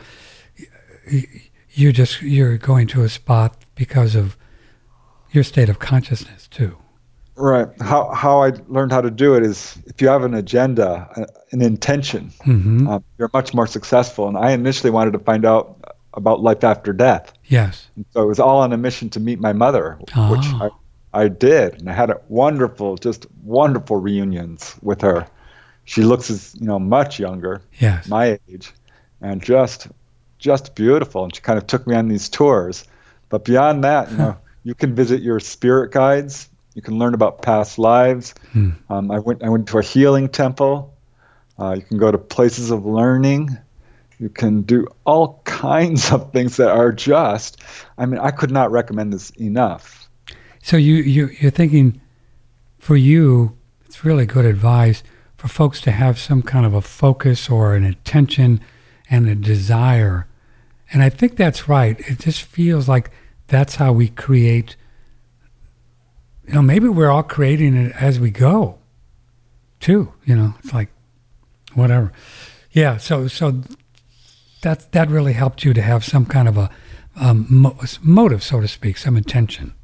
you just you're going to a spot because of your state of consciousness too.
Right. How how I learned how to do it is if you have an agenda, an intention,
Mm-hmm.
um, you're much more successful. And I initially wanted to find out about life after death.
Yes.
And so it was all on a mission to meet my mother,
Oh.
which I, I did. And I had a wonderful, just wonderful reunions with her. She looks as, you know, much younger,
Yes.
my age, and just just beautiful. And she kind of took me on these tours. But beyond that, you know, you can visit your spirit guides. You can learn about past lives.
Hmm.
Um, I went I went to a healing temple. Uh, you can go to places of learning. You can do all kinds of things that are just, I mean, I could not recommend this enough.
So you, you, you're thinking, for you, it's really good advice for folks to have some kind of a focus or an intention and a desire. And I think that's right. It just feels like that's how we create, you know, maybe we're all creating it as we go, too. You know, it's like, whatever. Yeah, so so that that really helped you to have some kind of a um, mo- motive, so to speak, some intention.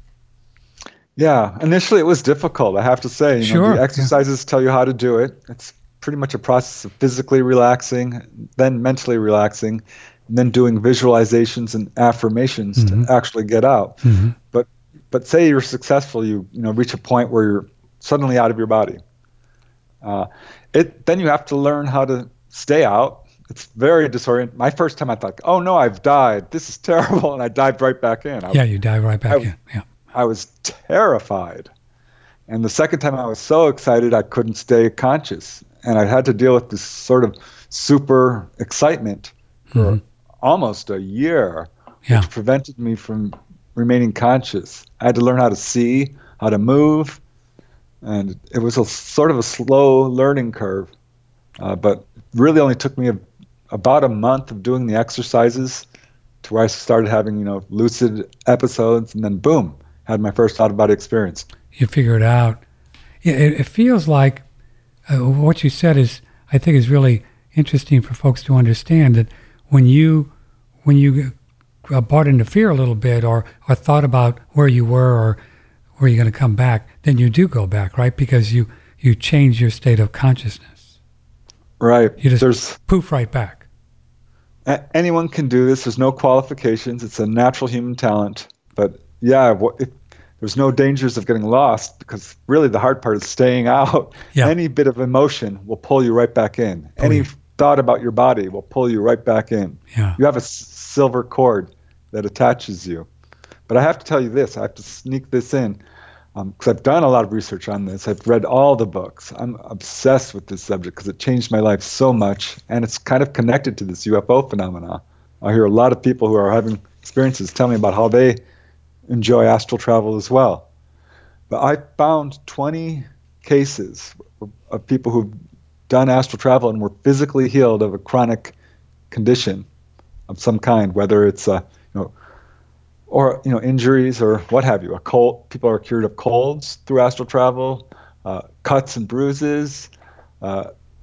Yeah, initially it was difficult, I have to say. You
Sure,
know, the exercises tell you how to do it. It's pretty much a process of physically relaxing, then mentally relaxing, and then doing visualizations and affirmations
Mhm.
to actually get out.
Mhm.
But but say you're successful, you you know reach a point where you're suddenly out of your body. Uh, it then you have to learn how to stay out. It's very disorienting. My first time I thought, oh no, I've died. This is terrible, and I dived right back in. I,
Yeah, you dive right back
I-
in. Yeah.
I was terrified. And the second time I was so excited I couldn't stay conscious. And I had to deal with this sort of super excitement for
Mhm.
almost a year,
Yeah.
which prevented me from remaining conscious. I had to learn how to see, how to move, and it was a sort of a slow learning curve. Uh, but really only took me a, about a month of doing the exercises to where I started having, you know, lucid episodes, and then boom, had my first out-of-body experience.
You figure it out. Yeah, it, it feels like uh, what you said is, I think, is really interesting for folks to understand that when you when you uh, bought into fear a little bit, or or thought about where you were or where you're going to come back, then you do go back, right? Because you you change your state of consciousness.
Right.
You just
There's
poof right back.
a- anyone can do this. There's no qualifications. It's a natural human talent. But yeah, what, if, there's no dangers of getting lost, because really the hard part is staying out.
Yeah.
Any bit of emotion will pull you right back in.
Pull
Any
you.
thought about your body will pull you right back in.
Yeah.
You have a s- silver cord that attaches you. But I have to tell you this. I have to sneak this in, because I've done a lot of research on this. I've read all the books. I'm obsessed with this subject because it changed my life so much, and it's kind of connected to this U F O phenomena. I hear a lot of people who are having experiences tell me about how they enjoy astral travel as well. But I found twenty cases of people who've done astral travel and were physically healed of a chronic condition of some kind, whether it's a, you know, or you know, injuries or what have you. A cold, people are cured of colds through astral travel, uh, cuts and bruises. Uh,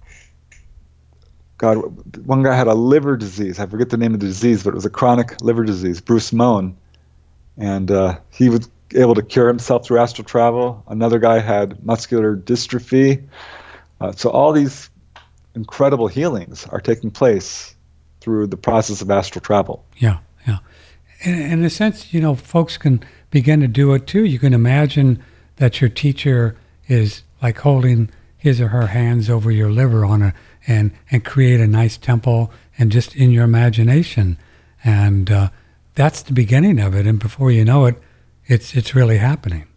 God, one guy had a liver disease. I forget the name of the disease, but it was a chronic liver disease. Bruce Moan, and uh, he was able to cure himself through astral travel. Another guy had muscular dystrophy. Uh, so all these incredible healings are taking place through the process of astral travel.
Yeah, yeah. In, in a sense, you know, folks can begin to do it too. You can imagine that your teacher is like holding his or her hands over your liver on a and and create a nice temple, and just in your imagination, and uh, that's the beginning of it. And before you know it, it's it's really happening.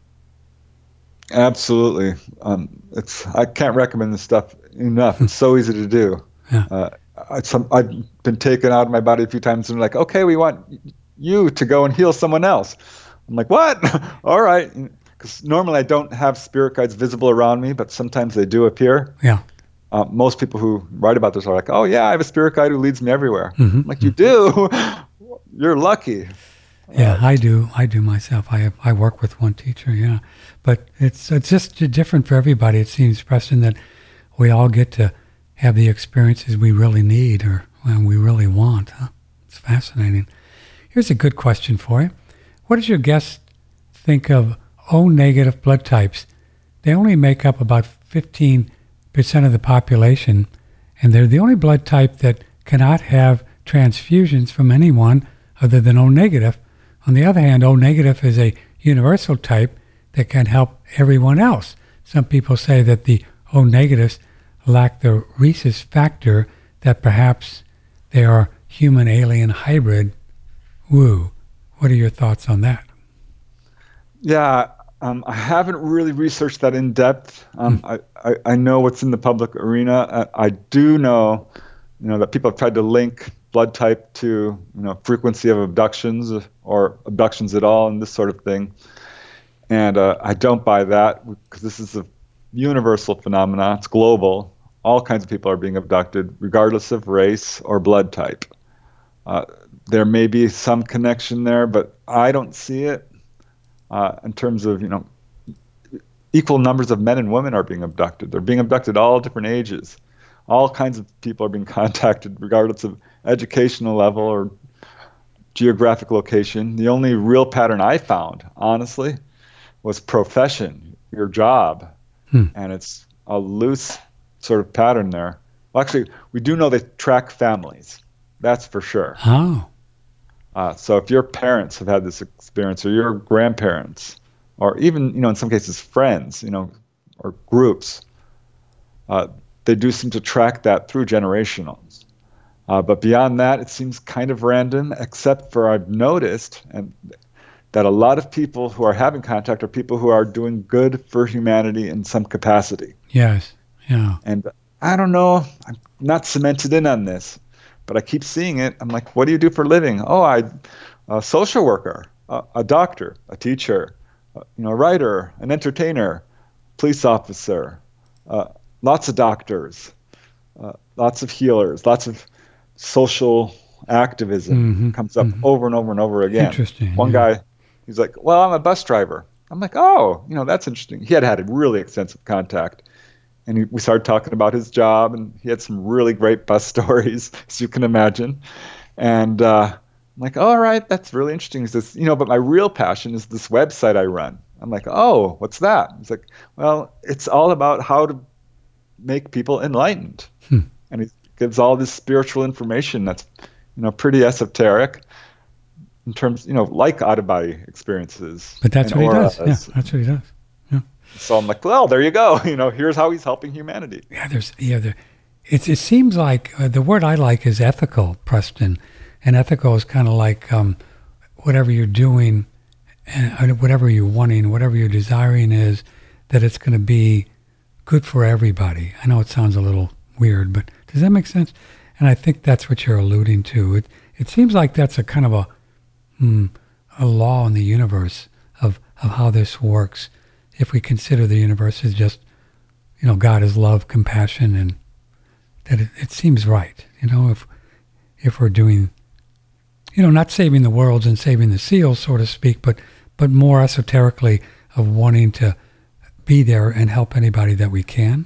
Absolutely. Um, it's I can't recommend this stuff enough. It's so easy to do.
Yeah.
Uh, I, some, I've been taken out of my body a few times and they're like, okay, we want you to go and heal someone else. I'm like, what? All right. Because normally I don't have spirit guides visible around me, but sometimes they do appear.
Yeah.
Uh, most people who write about this are like, oh, yeah, I have a spirit guide who leads me everywhere.
Mm-hmm.
I'm like, you do? You're lucky.
Yeah,
Uh,
I do. I do myself. I have, I work with one teacher, yeah. But it's it's just different for everybody. It seems, Preston, that we all get to have the experiences we really need or well, we really want. Huh? It's fascinating. Here's a good question for you. What does your guest think of O-negative blood types? They only make up about fifteen percent of the population, and they're the only blood type that cannot have transfusions from anyone other than O-negative. On the other hand, O-negative is a universal type that can help everyone else. Some people say that the O-negatives lack the rhesus factor, that perhaps they are human-alien hybrid. Woo. What are your thoughts on that?
Yeah, um, I haven't really researched that in depth. Um, mm. I, I, I know what's in the public arena. I, I do know, you know, that people have tried to link blood type to, you know, frequency of abductions or abductions at all and this sort of thing. And uh, I don't buy that because this is a universal phenomenon. It's global. All kinds of people are being abducted, regardless of race or blood type. Uh, there may be some connection there, but I don't see it. Uh, in terms of, you know, equal numbers of men and women are being abducted. They're being abducted at all different ages. All kinds of people are being contacted, regardless of educational level or geographic location. The only real pattern I found, honestly, was profession, your job. Hmm. And it's a loose sort of pattern there. Well, actually, we do know they track families. That's for sure.
Oh.
Uh, so if your parents have had this experience, or your grandparents, or even, you know, in some cases, friends, you know, or groups, uh, they do seem to track that through generationals. Uh, but beyond that, it seems kind of random, except for I've noticed and that a lot of people who are having contact are people who are doing good for humanity in some capacity.
Yes, yeah.
And I don't know, I'm not cemented in on this, but I keep seeing it. I'm like, what do you do for a living? Oh, I'm a social worker, a, a doctor, a teacher, a, you know, a writer, an entertainer, police officer, uh, lots of doctors, uh, lots of healers, lots of social activism
mm-hmm,
comes up
mm-hmm.
over and over and over again.
Interesting.
One
yeah.
guy, he's like, well, I'm a bus driver. I'm like, oh, you know, that's interesting. He had had a really extensive contact. And he, we started talking about his job, and he had some really great bus stories, as you can imagine. And uh, I'm like, all right, that's really interesting. He says, you know, but my real passion is this website I run. I'm like, oh, what's that? He's like, well, it's all about how to make people enlightened. Hmm. And he gives all this spiritual information that's, you know, pretty esoteric in terms, you know, like out-of-body experiences.
But that's what he does. Yeah, that's what he does. Yeah.
So I'm like, well, there you go. You know, here's how he's helping humanity.
Yeah, there's, yeah, there, it, it seems like uh, the word I like is ethical, Preston. And ethical is kind of like um, whatever you're doing, and whatever you're wanting, whatever you're desiring is that it's going to be good for everybody. I know it sounds a little weird, but does that make sense? And I think that's what you're alluding to. It it seems like that's a kind of a hmm, a law in the universe of, of how this works. If we consider the universe as just, you know, God is love, compassion, and that it, it seems right. You know, if if we're doing, you know, not saving the worlds and saving the seals, so to speak, but but more esoterically of wanting to be there and help anybody that we can.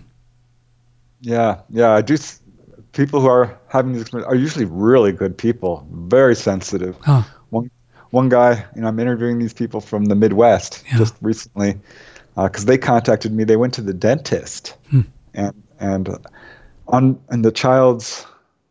Yeah, yeah, I do. People who are having these experiences are usually really good people, very sensitive.
Huh.
One one guy, you know, I'm interviewing these people from the Midwest yeah. just recently because uh, they contacted me. They went to the dentist, hmm. and and on in the child's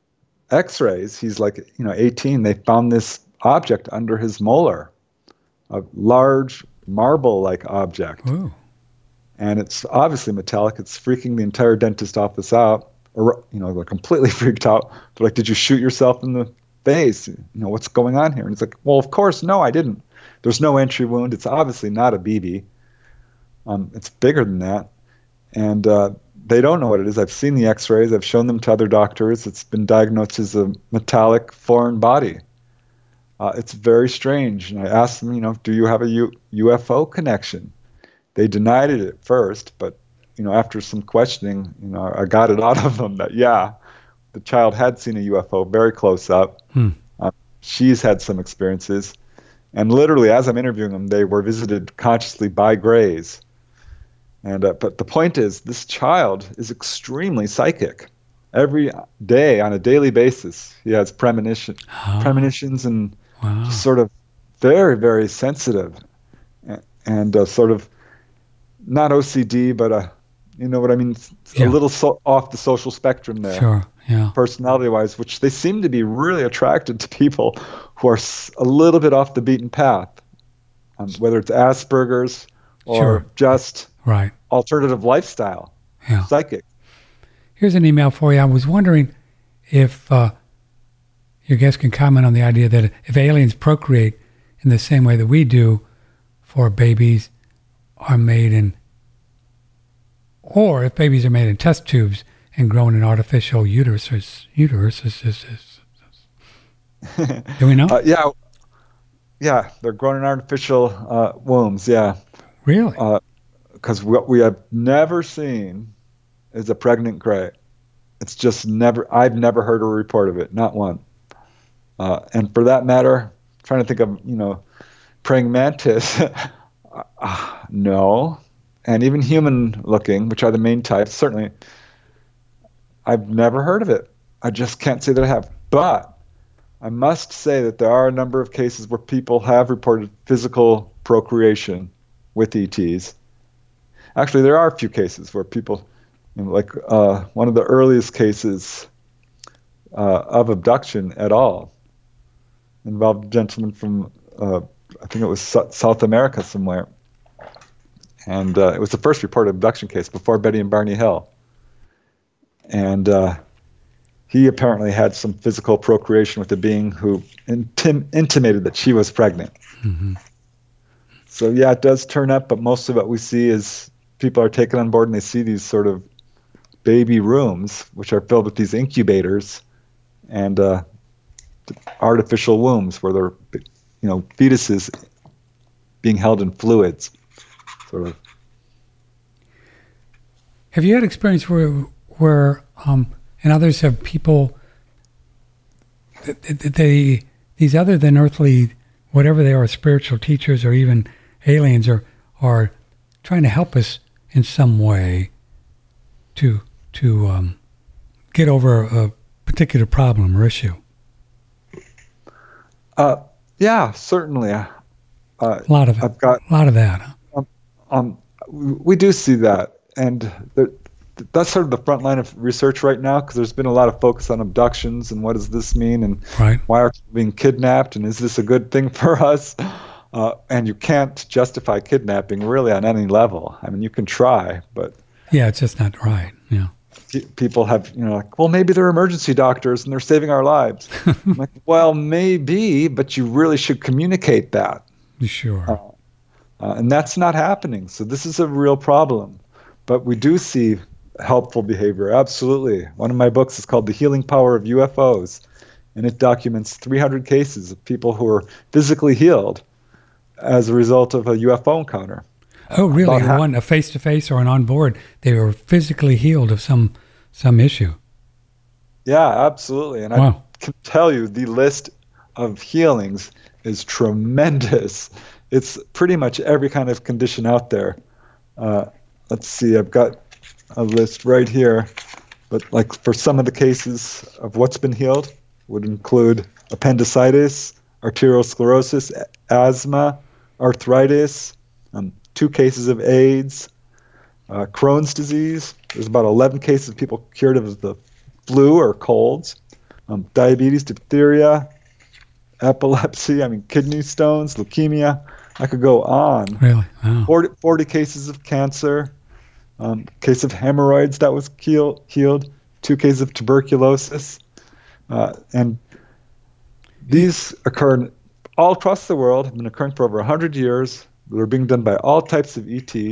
X-rays, he's like, you know, eighteen. They found this object under his molar, a large marble-like object.
Ooh. And
it's obviously metallic. It's freaking the entire dentist office out. Or, you know, they're completely freaked out. They're like, did you shoot yourself in the face? You know, what's going on here? And it's like, well, of course, no, I didn't. There's no entry wound. It's obviously not a B B. Um, it's bigger than that. And uh, they don't know what it is. I've seen the x-rays. I've shown them to other doctors. It's been diagnosed as a metallic foreign body. Uh, it's very strange. And I asked them, you know, do you have a U- UFO connection? They denied it at first, but, you know, after some questioning, you know, I got it out of them that, yeah, the child had seen a U F O very close up.
Hmm.
Uh, she's had some experiences. And literally, as I'm interviewing them, they were visited consciously by grays. And uh, but the point is, this child is extremely psychic. Every day, on a daily basis, he has premonition,
oh.
premonitions and
wow.
just sort of very, very sensitive. And, and uh, sort of not O C D, but uh, you know what I mean?
Yeah.
A little so off the social spectrum there.
Sure, yeah.
Personality-wise, which they seem to be really attracted to people who are a little bit off the beaten path, um, whether it's Asperger's or
sure.
just
right.
alternative lifestyle,
yeah.
psychic.
Here's an email for you. I was wondering if uh, your guest can comment on the idea that if aliens procreate in the same way that we do, for babies are made in, or if babies are made in test tubes and grown in artificial uteruses. Uteruses. Do we know?
Uh, yeah, yeah, they're grown in artificial uh, wombs. Yeah,
really?
Because uh, what we have never seen is a pregnant gray. It's just never. I've never heard a report of it, not one. Uh, and for that matter, I'm trying to think of you know, praying mantis. uh, no, and even human-looking, which are the main types, certainly. I've never heard of it. I just can't say that I have. But I must say that there are a number of cases where people have reported physical procreation with E Ts. Actually, there are a few cases where people, you know, like uh, one of the earliest cases uh, of abduction at all involved a gentleman from, uh, I think it was so- South America somewhere. And uh, it was the first reported abduction case before Betty and Barney Hill. And uh, he apparently had some physical procreation with a being who intim- intimated that she was pregnant.
Mm-hmm.
So yeah, it does turn up, but most of what we see is people are taken on board and they see these sort of baby rooms, which are filled with these incubators and uh, artificial wombs where they're, you know, fetuses being held in fluids, sort of.
Have you had experience where, where um, and others have people, they, these other than earthly, whatever they are, spiritual teachers or even aliens are, are trying to help us in some way to, to um, get over a particular problem or issue?
Uh, yeah, certainly. Uh,
a lot of it.
I've got
a lot of that. Huh?
Um, um, we do see that, and the, that's sort of the front line of research right now, because there's been a lot of focus on abductions and what does this mean, and
right.
why are people being kidnapped, and is this a good thing for us? Uh, and you can't justify kidnapping really on any level. I mean, you can try, but
yeah, it's just not right. Yeah.
People have, you know, like, well, maybe they're emergency doctors and they're saving our lives. I'm like, well, maybe, but you really should communicate that.
Sure.
Uh, uh, and that's not happening. So this is a real problem. But we do see helpful behavior, absolutely. One of my books is called The Healing Power of U F Os, and it documents three hundred cases of people who are physically healed as a result of a U F O encounter.
Oh, really?
Half-
One, a face-to-face or an on-board, they were physically healed of some some issue.
Yeah, absolutely. And
wow.
I can tell you the list of healings is tremendous. It's pretty much every kind of condition out there. Uh, let's see, I've got a list right here. But like for some of the cases of what's been healed would include appendicitis, arteriosclerosis, asthma, arthritis, um, two cases of AIDS, uh, Crohn's disease. There's about eleven cases of people cured of the flu or colds, um, diabetes, diphtheria, epilepsy, I mean, kidney stones, leukemia. I could go on.
Really? Wow.
forty, forty cases of cancer, um, case of hemorrhoids that was heal, healed, two cases of tuberculosis. Uh, and these occur all across the world, have been occurring for over one hundred years. They're being done by all types of E Ts,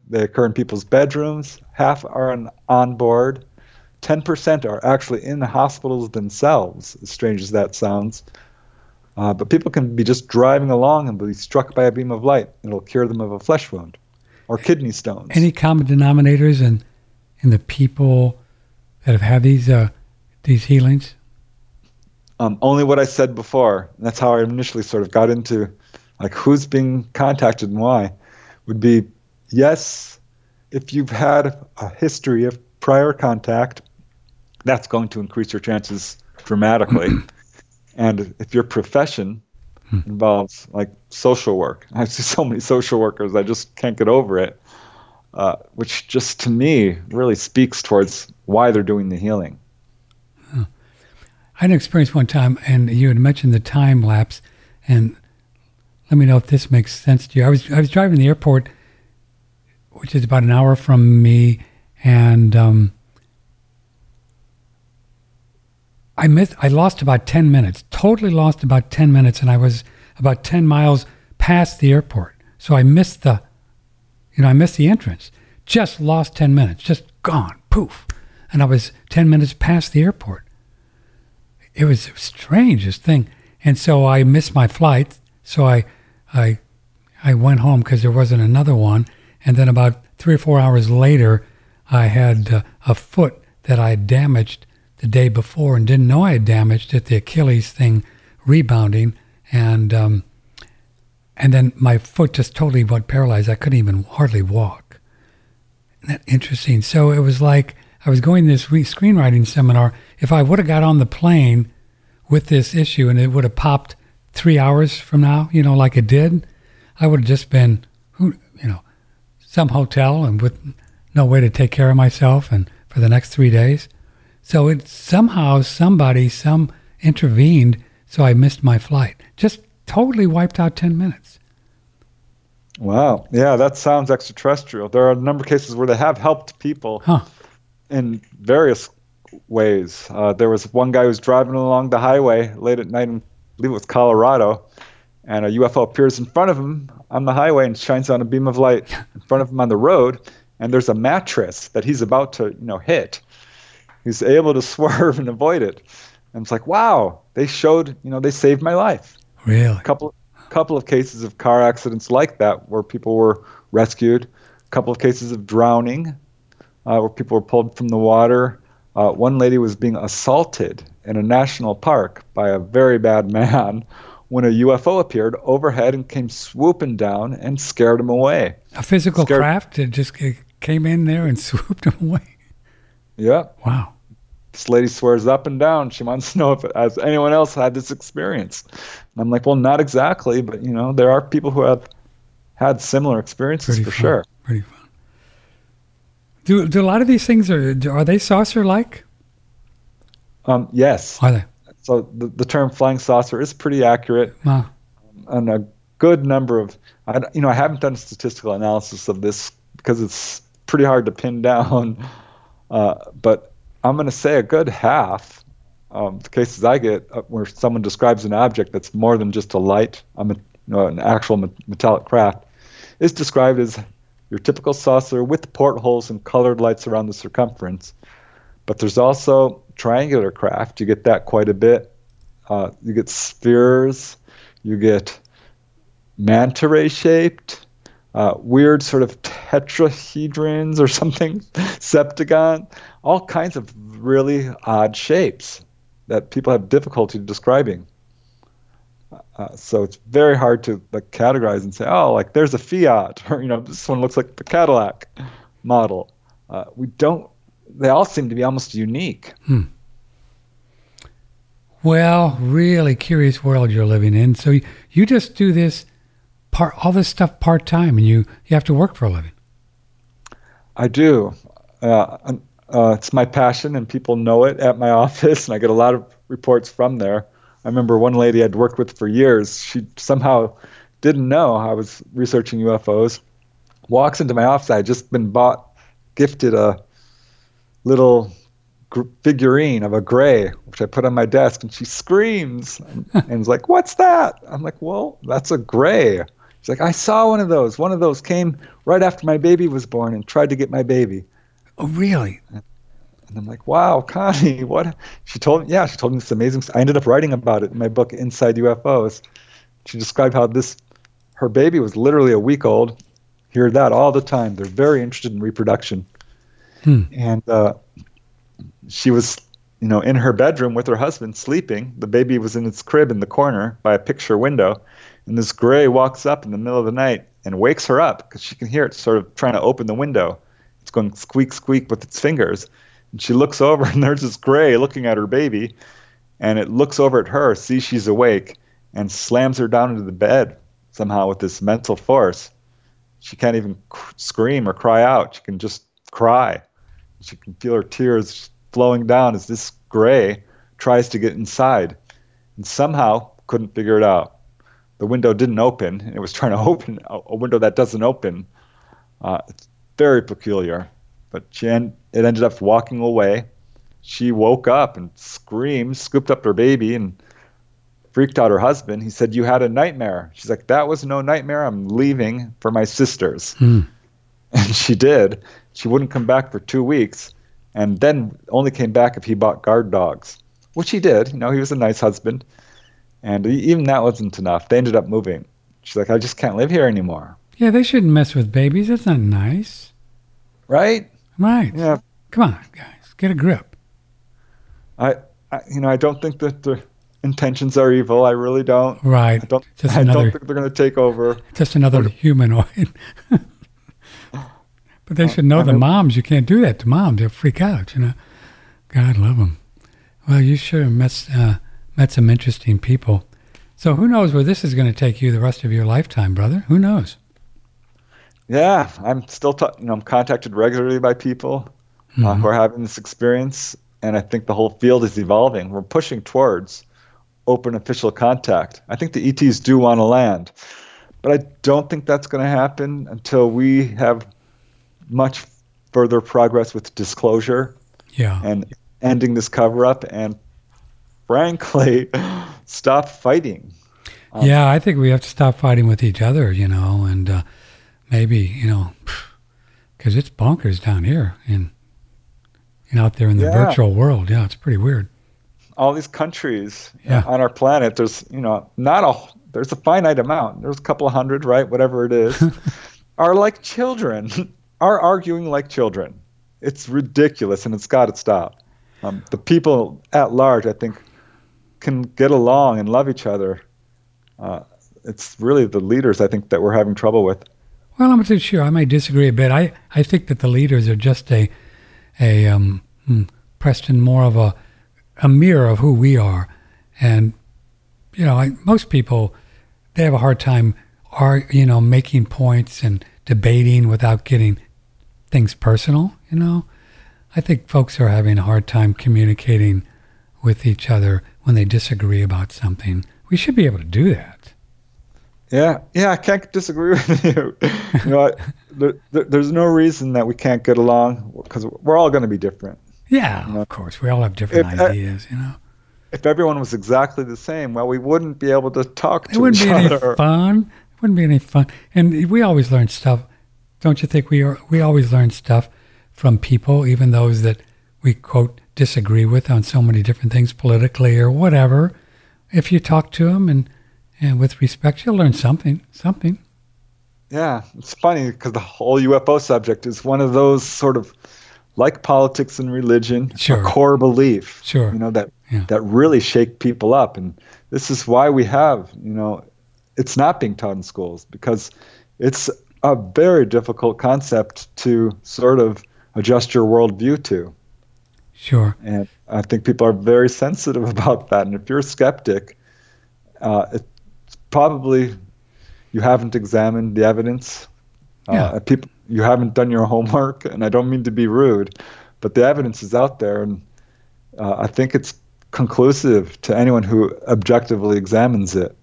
They occur in people's bedrooms. Half are on, on board. ten percent are actually in the hospitals themselves, as strange as that sounds. Uh, but people can be just driving along and be struck by a beam of light. It'll cure them of a flesh wound or kidney stones.
Any common denominators in, in the people that have had these uh, these healings?
Um, only what I said before. And that's how I initially sort of got into like who's being contacted and why. Would be, yes, if you've had a history of prior contact, that's going to increase your chances dramatically. And if your profession involves like social work, I see so many social workers, I just can't get over it, uh, which just to me really speaks towards why they're doing the healing.
Huh. I had an experience one time, and you had mentioned the time lapse, and let me know if this makes sense to you. I was I was driving to the airport, which is about an hour from me, and um, I missed. I lost about ten minutes. Totally lost about ten minutes, and I was about ten miles past the airport. So I missed the, you know, I missed the entrance. Just lost ten minutes. Just gone. Poof. And I was ten minutes past the airport. It was the strangest thing. And so I missed my flight. So I, I, I went home because there wasn't another one. And then about three or four hours later, I had uh, a foot that I had damaged the day before and didn't know I had damaged it, the Achilles thing rebounding, and um, and then my foot just totally went paralyzed. I couldn't even hardly walk. Isn't that interesting? So it was like I was going to this re- screenwriting seminar. If I would have got on the plane with this issue and it would have popped three hours from now, you know, like it did, I would have just been, you know, some hotel and with no way to take care of myself and for the next three days. So it somehow somebody, some intervened, so I missed my flight. Just totally wiped out ten minutes.
Wow. Yeah, that sounds extraterrestrial. There are a number of cases where they have helped people
huh.
in various ways. Uh, there was one guy who was driving along the highway late at night in, I believe it was Colorado, and a U F O appears in front of him on the highway and shines on a beam of light in front of him on the road, and there's a mattress that he's about to, you know, hit. He's able to swerve and avoid it. And it's like, wow, they showed, you know, they saved my life.
Really?
A couple, couple of cases of car accidents like that where people were rescued. A couple of cases of drowning uh, where people were pulled from the water. Uh, one lady was being assaulted in a national park by a very bad man when a U F O appeared overhead and came swooping down and scared him away.
A physical
scared-
craft that just came in there and swooped him away.
Yeah.
Wow.
This lady swears up and down she wants to know if has anyone else had this experience. And I'm like, well, not exactly, but, you know, there are people who have had similar experiences
Pretty
for
fun.
sure.
Pretty fun. Do, do a lot of these things, are are they saucer-like?
Um, yes.
Are they?
So the, the term flying saucer is pretty accurate.
Wow.
And a good number of, I, you know, I haven't done statistical analysis of this because it's pretty hard to pin down, uh, but I'm going to say a good half of the cases I get uh, where someone describes an object that's more than just a light, um, you know, an actual me- metallic craft, is described as your typical saucer with portholes and colored lights around the circumference. But there's also triangular craft. You get that quite a bit. Uh, you get spheres. You get manta ray shaped. Uh, weird sort of tetrahedrons or something, septagon, all kinds of really odd shapes that people have difficulty describing. Uh, so it's very hard to like categorize and say, oh, like there's a Fiat, or, you know, this one looks like the Cadillac model. Uh, we don't, they all seem to be almost unique.
Hmm. Well, really curious world you're living in. So you, you just do this part, all this stuff part-time, and you, you have to work for a living.
I do. Uh, uh, it's my passion, and people know it at my office, and I get a lot of reports from there. I remember one lady I'd worked with for years. She somehow didn't know I was researching U F Os. Walks into my office. I had just been bought, gifted a little gr- figurine of a gray, which I put on my desk, and she screams and, and is like, "What's that?" I'm like, "Well, that's a gray. She's like, I saw one of those. One of those came right after my baby was born and tried to get my baby.
Oh, really?
And I'm like, wow, Connie, what? She told me, yeah, she told me this amazing. I ended up writing about it in my book, Inside U F Os. She described how this, her baby was literally a week old. Hear that all the time. They're very interested in reproduction.
Hmm.
And uh, she was, you know, in her bedroom with her husband sleeping. The baby was in its crib in the corner by a picture window. And this gray walks up in the middle of the night and wakes her up because she can hear it sort of trying to open the window. It's going squeak, squeak with its fingers. And she looks over, and there's this gray looking at her baby. And it looks over at her, sees she's awake, and slams her down into the bed somehow with this mental force. She can't even c- scream or cry out. She can just cry. She can feel her tears flowing down as this gray tries to get inside. And somehow couldn't figure it out. The window didn't open, and it was trying to open a, a window that doesn't open. Uh, it's very peculiar. But she en- it ended up walking away. She woke up and screamed, scooped up her baby, and freaked out her husband. He said, you had a nightmare. She's like, that was no nightmare. I'm leaving for my sisters.
Hmm.
And she did. She wouldn't come back for two weeks, and then only came back if he bought guard dogs, which he did. You know, he was a nice husband. And even that wasn't enough. They ended up moving. She's like, I just can't live here anymore.
Yeah, they shouldn't mess with babies. That's not nice.
Right?
Right.
Yeah.
Come on, guys. Get a grip.
I, I you know, I don't think that the intentions are evil. I really don't.
Right.
I don't,
Just
I
another,
don't think they're going to take over.
Just another humanoid. But they should know
I
the
mean,
moms. You can't do that to moms. They'll freak out, you know. God love them. Well, you sure have met, uh, met some interesting people. So who knows where this is going to take you the rest of your lifetime, brother? Who knows?
Yeah, I'm still, t- you know, I'm contacted regularly by people uh,
Mhm.
who are having this experience, and I think the whole field is evolving. We're pushing towards open official contact. I think the E Ts do want to land, but I don't think that's going to happen until we have much further progress with disclosure
Yeah.
and ending this cover-up and, frankly, stop fighting. Um,
yeah, I think we have to stop fighting with each other, you know, and uh, maybe, you know, because it's bonkers down here and, and out there in the
Yeah.
virtual world. Yeah, it's pretty weird.
all these countries
Yeah.
on our planet, there's, you know, not a, there's a finite amount. There's a couple of hundred, right? Whatever it is, are like children, are arguing like children. It's ridiculous, and it's got to stop. Um, the people at large, I think, can get along and love each other. Uh, it's really the leaders, I think, that we're having trouble with.
Well, I'm not sure. I might disagree a bit. I, I think that the leaders are just a, a um, hmm, Preston, more of a, a mirror of who we are. And, you know, I, most people, they have a hard time, are you know, making points and debating without getting things personal, you know. I think folks are having a hard time communicating with each other when they disagree about something. We should be able to do that.
Yeah, yeah, I can't disagree with you. You know, I, there, there, there's no reason that we can't get along because we're all going to be different.
Yeah,
You know,
of course. We all have different
if, uh,
ideas, you know.
If everyone was exactly the same, well, we wouldn't be able to talk
It
to
wouldn't
each
be any
other.
fun. It wouldn't be any fun. And we always learn stuff. Don't you think we are? We always learn stuff from people, even those that we, quote, disagree with on so many different things politically or whatever. If you talk to them and, and with respect, you'll learn something, something.
Yeah, it's funny because the whole U F O subject is one of those sort of, like politics and religion,
Sure.
a core belief.
Sure.
You know, that
Yeah.
that really shake people up, and this is why we have, you know, it's not being taught in schools because it's a very difficult concept to sort of adjust your worldview to.
Sure.
And I think people are very sensitive about that. And if you're a skeptic, uh, it's probably you haven't examined the evidence.
Yeah.
Uh, people, you haven't done your homework. And I don't mean to be rude, but the evidence is out there. And uh, I think it's conclusive to anyone who objectively examines it.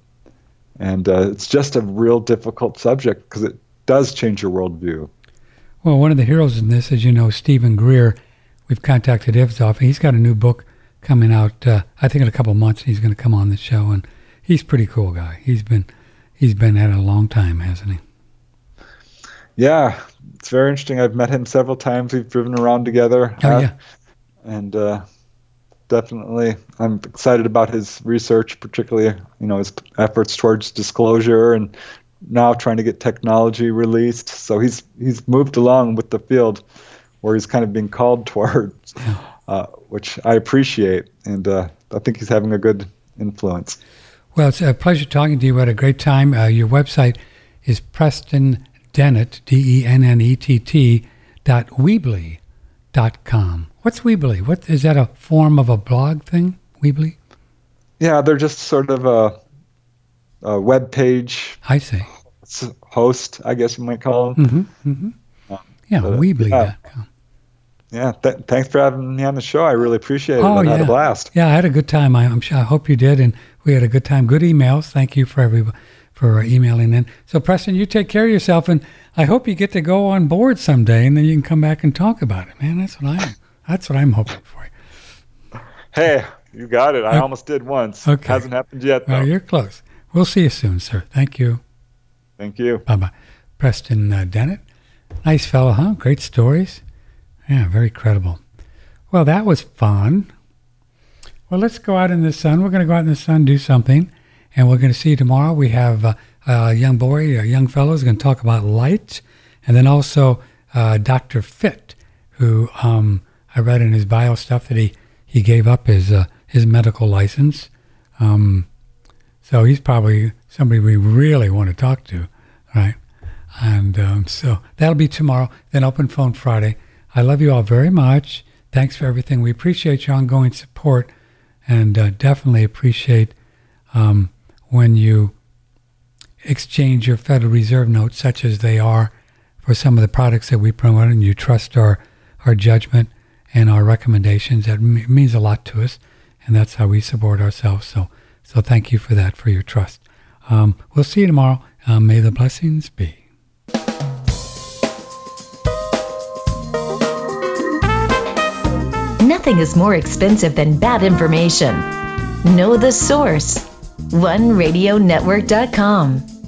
And uh, it's just a real difficult subject because it does change your worldview.
Well, one of the heroes in this, as you know, Stephen Greer. We've contacted his office. He's got a new book coming out, uh, I think in a couple of months. He's going to come on the show, and he's a pretty cool guy. He's been, he's been at a long time, hasn't he?
Yeah, it's very interesting. I've met him several times. We've driven around together.
Oh,
uh,
yeah.
And uh, definitely, I'm excited about his research, particularly, you know, his efforts towards disclosure and now trying to get technology released. So he's he's moved along with the field where he's kind of being called towards, uh, which I appreciate. And uh, I think he's having a good influence.
Well, it's a pleasure talking to you. We had a great time. Uh, your website is Preston Dennett, D E N N E T T, dot Weebly dot com. What's Weebly? What, is that a form of a blog thing, Weebly?
Yeah, they're just sort of a, a web page.
I see.
Host, I guess you might call them.
Mm-hmm, mm-hmm. Um, yeah, uh, Weebly dot com.
Yeah, yeah th- thanks for having me on the show. I really appreciate it.
Oh,
I
yeah.
had a blast.
Yeah, I had a good time. I, I'm sure, I hope you did, and we had a good time. Good emails. Thank you for every, for emailing in. So, Preston, you take care of yourself, and I hope you get to go on board someday, and then you can come back and talk about it, man. That's what I'm. That's what I'm hoping for you.
Hey, you got it. I okay. almost did once. Okay. Hasn't happened yet, though.
Well, you're close. We'll see you soon, sir. Thank you.
Thank you.
Bye-bye. Preston uh, Dennett. Nice fellow, huh? Great stories. Yeah, very credible. Well, that was fun. Well, let's go out in the sun. We're going to go out in the sun, do something, and we're going to see you tomorrow. We have uh, a young boy, a young fellow who's going to talk about light, and then also uh, Doctor Fit, who um, I read in his bio stuff that he, he gave up his uh, his medical license. Um, so he's probably somebody we really want to talk to, right? And um, so that'll be tomorrow. Then Open Phone Friday. I love you all very much. Thanks for everything. We appreciate your ongoing support, and uh, definitely appreciate um, when you exchange your Federal Reserve notes, such as they are, for some of the products that we promote, and you trust our, our judgment and our recommendations. That m- means a lot to us, and that's how we support ourselves. So, so thank you for that, for your trust. Um, we'll see you tomorrow. Uh, may the blessings be.
Nothing is more expensive than bad information. Know the source. one radio network dot com